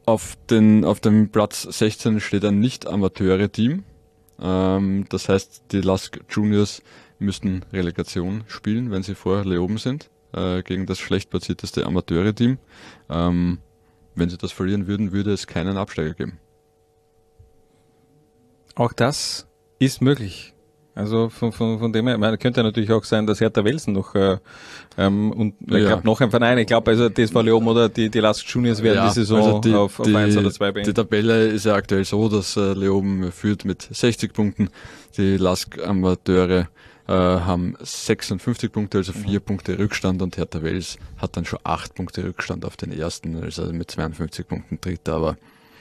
Auf, den, auf dem Platz sechzehn steht ein Nicht-Amateure-Team. Ähm, das heißt, die Lask Juniors müssten Relegation spielen, wenn sie vor Leoben sind, äh, gegen das schlecht platzierteste Amateure-Team. Ähm, wenn sie das verlieren würden, würde es keinen Absteiger geben. Auch das ist möglich. Also von, von, von dem her, man könnte natürlich auch sein, dass Hertha Velsen noch äh, ähm, und ich Ja. glaube noch ein Verein, ich glaube also T S V Leoben oder die, die Lask Juniors werden Ja, die Saison also die, auf, auf die, eins oder zwei Die beenden. Tabelle ist ja aktuell so, dass äh, Leoben führt mit sechzig Punkten. Die Lask Amateure äh, haben sechsundfünfzig Punkte, also vier Punkte Rückstand, und Hertha Wels hat dann schon acht Punkte Rückstand auf den ersten, also mit zweiundfünfzig Punkten Dritter, aber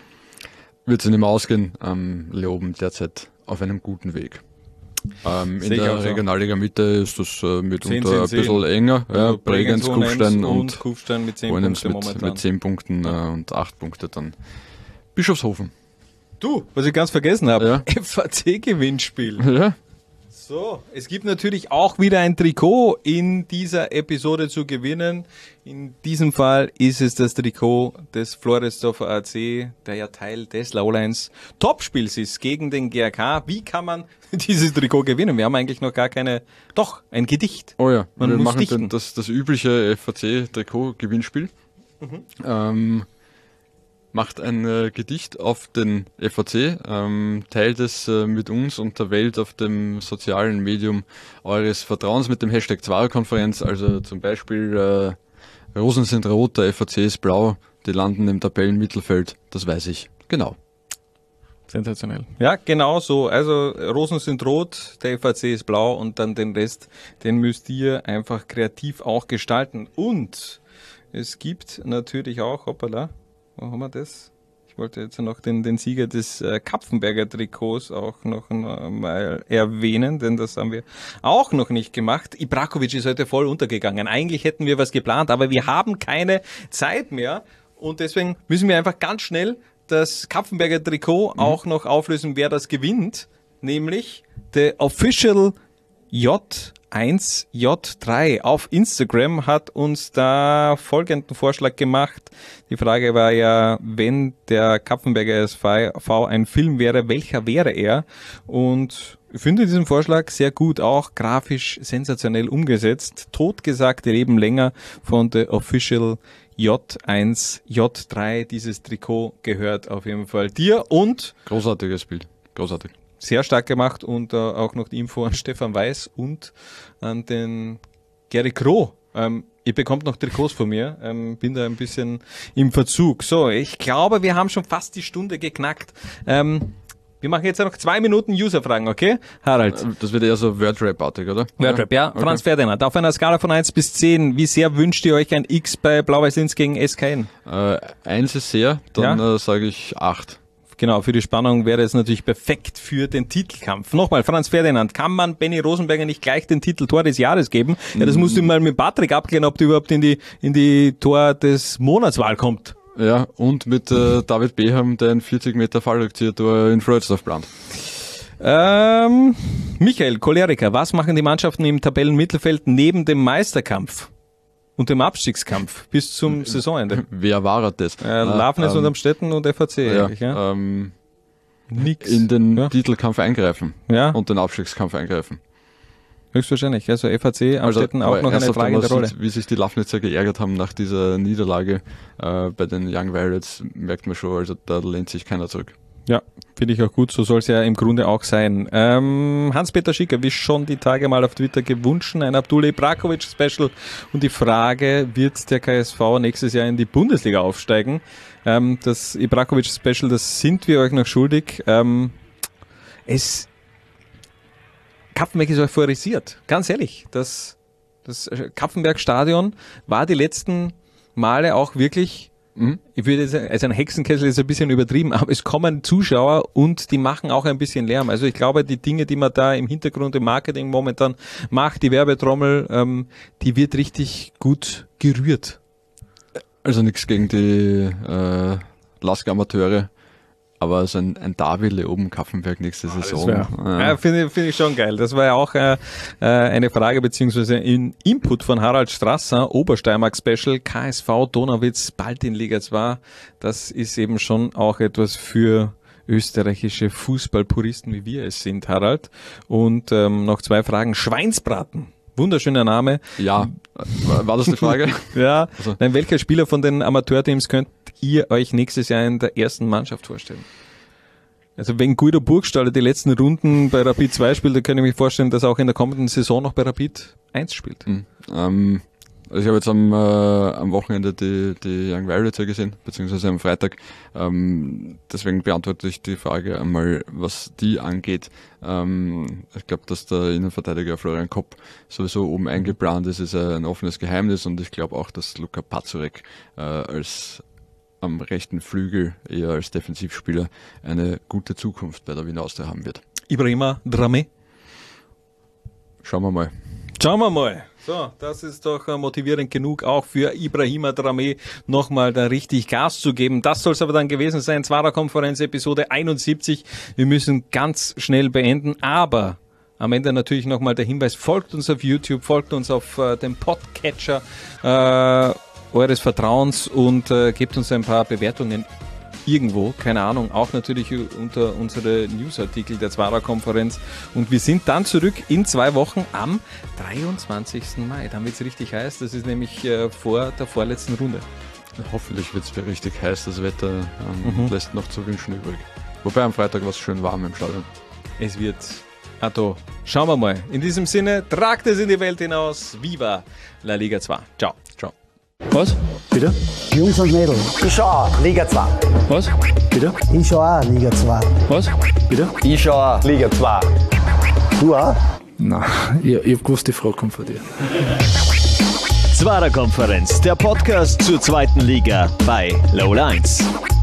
wird es nicht mehr ausgehen. Ähm, Leoben derzeit auf einem guten Weg. Ähm, in Sehe ich der auch so. Regionalliga Mitte ist das äh, mitunter zehn, zehn, ein bisschen zehn. enger. Ja, Also Bregenz, Bregenz, Hohenems Kufstein und und Kufstein mit zehn Hohenems Punkten mit, momentan. mit zehn Punkten äh, und acht Punkte dann Bischofshofen. Du, was ich ganz vergessen habe, Ja. F A C-Gewinnspiel. Ja. So, es gibt natürlich auch wieder ein Trikot in dieser Episode zu gewinnen. In diesem Fall ist es das Trikot des Floridsdorfer A C, der ja Teil des Lowlands Topspiels ist gegen den G R K. Wie kann man dieses Trikot gewinnen? Wir haben eigentlich noch gar keine, doch, ein Gedicht. Oh ja, Man wir muss machen dichten. den, das, das übliche F A C-Trikot-Gewinnspiel. Mhm. Ähm, macht ein äh, Gedicht auf den F A C, ähm, teilt es äh, mit uns und der Welt auf dem sozialen Medium eures Vertrauens mit dem Hashtag Zwarer-Konferenz, also zum Beispiel äh, Rosen sind rot, der F A C ist blau, die landen im Tabellenmittelfeld, das weiß ich, genau. Sensationell. Ja, genau so. Also Rosen sind rot, der F A C ist blau und dann den Rest, den müsst ihr einfach kreativ auch gestalten. Und es gibt natürlich auch, hoppala, wo haben wir das? Ich wollte jetzt noch den, den Sieger des äh, Kapfenberger Trikots auch noch äh, mal erwähnen, denn das haben wir auch noch nicht gemacht. Ibrakovic ist heute voll untergegangen. Eigentlich hätten wir was geplant, aber wir haben keine Zeit mehr und deswegen müssen wir einfach ganz schnell das Kapfenberger Trikot Mhm. auch noch auflösen, wer das gewinnt, nämlich der Official J eins J drei auf Instagram hat uns da folgenden Vorschlag gemacht. Die Frage war ja, wenn der Kapfenberger S V ein Film wäre, welcher wäre er? Und ich finde diesen Vorschlag sehr gut, auch grafisch sensationell umgesetzt. Totgesagte Leben länger von der Official J eins J drei. Dieses Trikot gehört auf jeden Fall dir und Großartiges Bild, großartig. Sehr stark gemacht und äh, auch noch die Info an Stefan Weiß und an den Gary Kroh. Ähm, ihr bekommt noch Trikots von mir, ähm, bin da ein bisschen im Verzug. So, ich glaube, wir haben schon fast die Stunde geknackt. Ähm, wir machen jetzt noch zwei Minuten User-Fragen, okay? Harald. Das wird eher so Wordrap-artig, oder? Wordrap, ja. Okay. Franz Ferdinand, auf einer Skala von eins bis zehn, wie sehr wünscht ihr euch ein X bei Blau-Weiß-Linz gegen S K N? Äh, eins ist sehr, dann Ja? äh, sage ich acht. Genau, für die Spannung wäre es natürlich perfekt für den Titelkampf. Nochmal, Franz Ferdinand, kann man Benny Rosenberger nicht gleich den Titel Tor des Jahres geben? Ja, das musst du mal mit Patrick abklären, ob der überhaupt in die, in die Tor des Monatswahl kommt. Ja, und mit äh, David Beham, der ein vierzig Meter Fallrückzieher-Tor in Freudsdorf plant. Ähm, Michael, Choleriker, was machen die Mannschaften im Tabellenmittelfeld neben dem Meisterkampf und dem Abstiegskampf bis zum Saisonende? Wer war das? Äh, Lafnes ähm, und Amstetten und F A C ja, eigentlich, ja? Ähm, Nix. in den Ja. Titelkampf eingreifen Ja. und den Abstiegskampf eingreifen. Höchstwahrscheinlich. Also F A C, Amstetten aber auch noch eine ernsthaft, tragende wenn man Rolle. sieht, wie sich die Lafnitzer geärgert haben nach dieser Niederlage äh, bei den Young Violets, merkt man schon, also da lehnt sich keiner zurück. Ja, finde ich auch gut, so soll es ja im Grunde auch sein. Ähm, Hans-Peter Schicker, wie schon die Tage mal auf Twitter gewünscht, ein Abdullah Ibrakovic Special und die Frage, wird der K S V nächstes Jahr in die Bundesliga aufsteigen? Ähm, das Ibrakovic Special, das sind wir euch noch schuldig. Ähm, es Kapfenberg ist euphorisiert, ganz ehrlich. Das, das Kapfenberg-Stadion war die letzten Male auch wirklich, Mhm. ich würde sagen, also ein Hexenkessel ist ein bisschen übertrieben, aber es kommen Zuschauer und die machen auch ein bisschen Lärm. Also ich glaube, die Dinge, die man da im Hintergrund im Marketing momentan macht, die Werbetrommel, ähm, die wird richtig gut gerührt. Also nichts gegen die äh, Lask-Amateure, aber so ein, ein Davile oben Kaffenberg nächste ah, Saison. Wär, ja, ja finde find ich schon geil. Das war ja auch äh, eine Frage beziehungsweise ein Input von Harald Strasser, Obersteiermark-Special, K S V Donauwitz, bald in Liga zwei. Das ist eben schon auch etwas für österreichische Fußballpuristen, wie wir es sind, Harald. Und ähm, noch zwei Fragen. Schweinsbraten. Wunderschöner Name. Ja, war das die Frage? Ja. Also. Nein, welcher Spieler von den Amateurteams könnt ihr euch nächstes Jahr in der ersten Mannschaft vorstellen? Also wenn Guido Burgstaller die letzten Runden bei Rapid zwei spielt, dann kann ich mir vorstellen, dass er auch in der kommenden Saison noch bei Rapid eins spielt. Mhm. Ähm, also ich habe jetzt am, äh, am Wochenende die, die Young Violets gesehen, beziehungsweise am Freitag. Ähm, deswegen beantworte ich die Frage einmal, was die angeht. Ähm, ich glaube, dass der Innenverteidiger Florian Kopp sowieso oben eingeplant ist, ist ein offenes Geheimnis, und ich glaube auch, dass Luka Pazurek äh, als am rechten Flügel, eher als Defensivspieler, eine gute Zukunft bei der Wiener Austria haben wird. Ibrahima Dramé? Schauen wir mal. Schauen wir mal. So, das ist doch motivierend genug, auch für Ibrahima Dramé nochmal da richtig Gas zu geben. Das soll es aber dann gewesen sein. Zwarer-Konferenz Episode einundsiebzig. Wir müssen ganz schnell beenden, aber am Ende natürlich nochmal der Hinweis, folgt uns auf YouTube, folgt uns auf äh, dem Podcatcher äh, eures Vertrauens und äh, gebt uns ein paar Bewertungen irgendwo, keine Ahnung, auch natürlich unter unsere Newsartikel der Zwarer-Konferenz. Und wir sind dann zurück in zwei Wochen am dreiundzwanzigsten Mai. Dann wird es richtig heiß, das ist nämlich äh, vor der vorletzten Runde. Hoffentlich wird es wieder richtig heiß, das Wetter ähm, Mhm. lässt noch zu wünschen übrig. Wobei am Freitag war es schön warm im Stadion. Es wird, Atto, schauen wir mal. In diesem Sinne, tragt es in die Welt hinaus. Viva La Liga zwei. Ciao. Ciao. Was? Bitte? Jungs und Mädels. Ich schau auch Liga zwei. Was? Bitte? Ich schau auch Liga zwei. Was? Bitte? Ich schau auch Liga zwei. Du auch? Nein, ich, ich hab gewusst, die Frage kommt von dir. Zwarer-Konferenz, der Podcast zur zweiten Liga bei Low eins.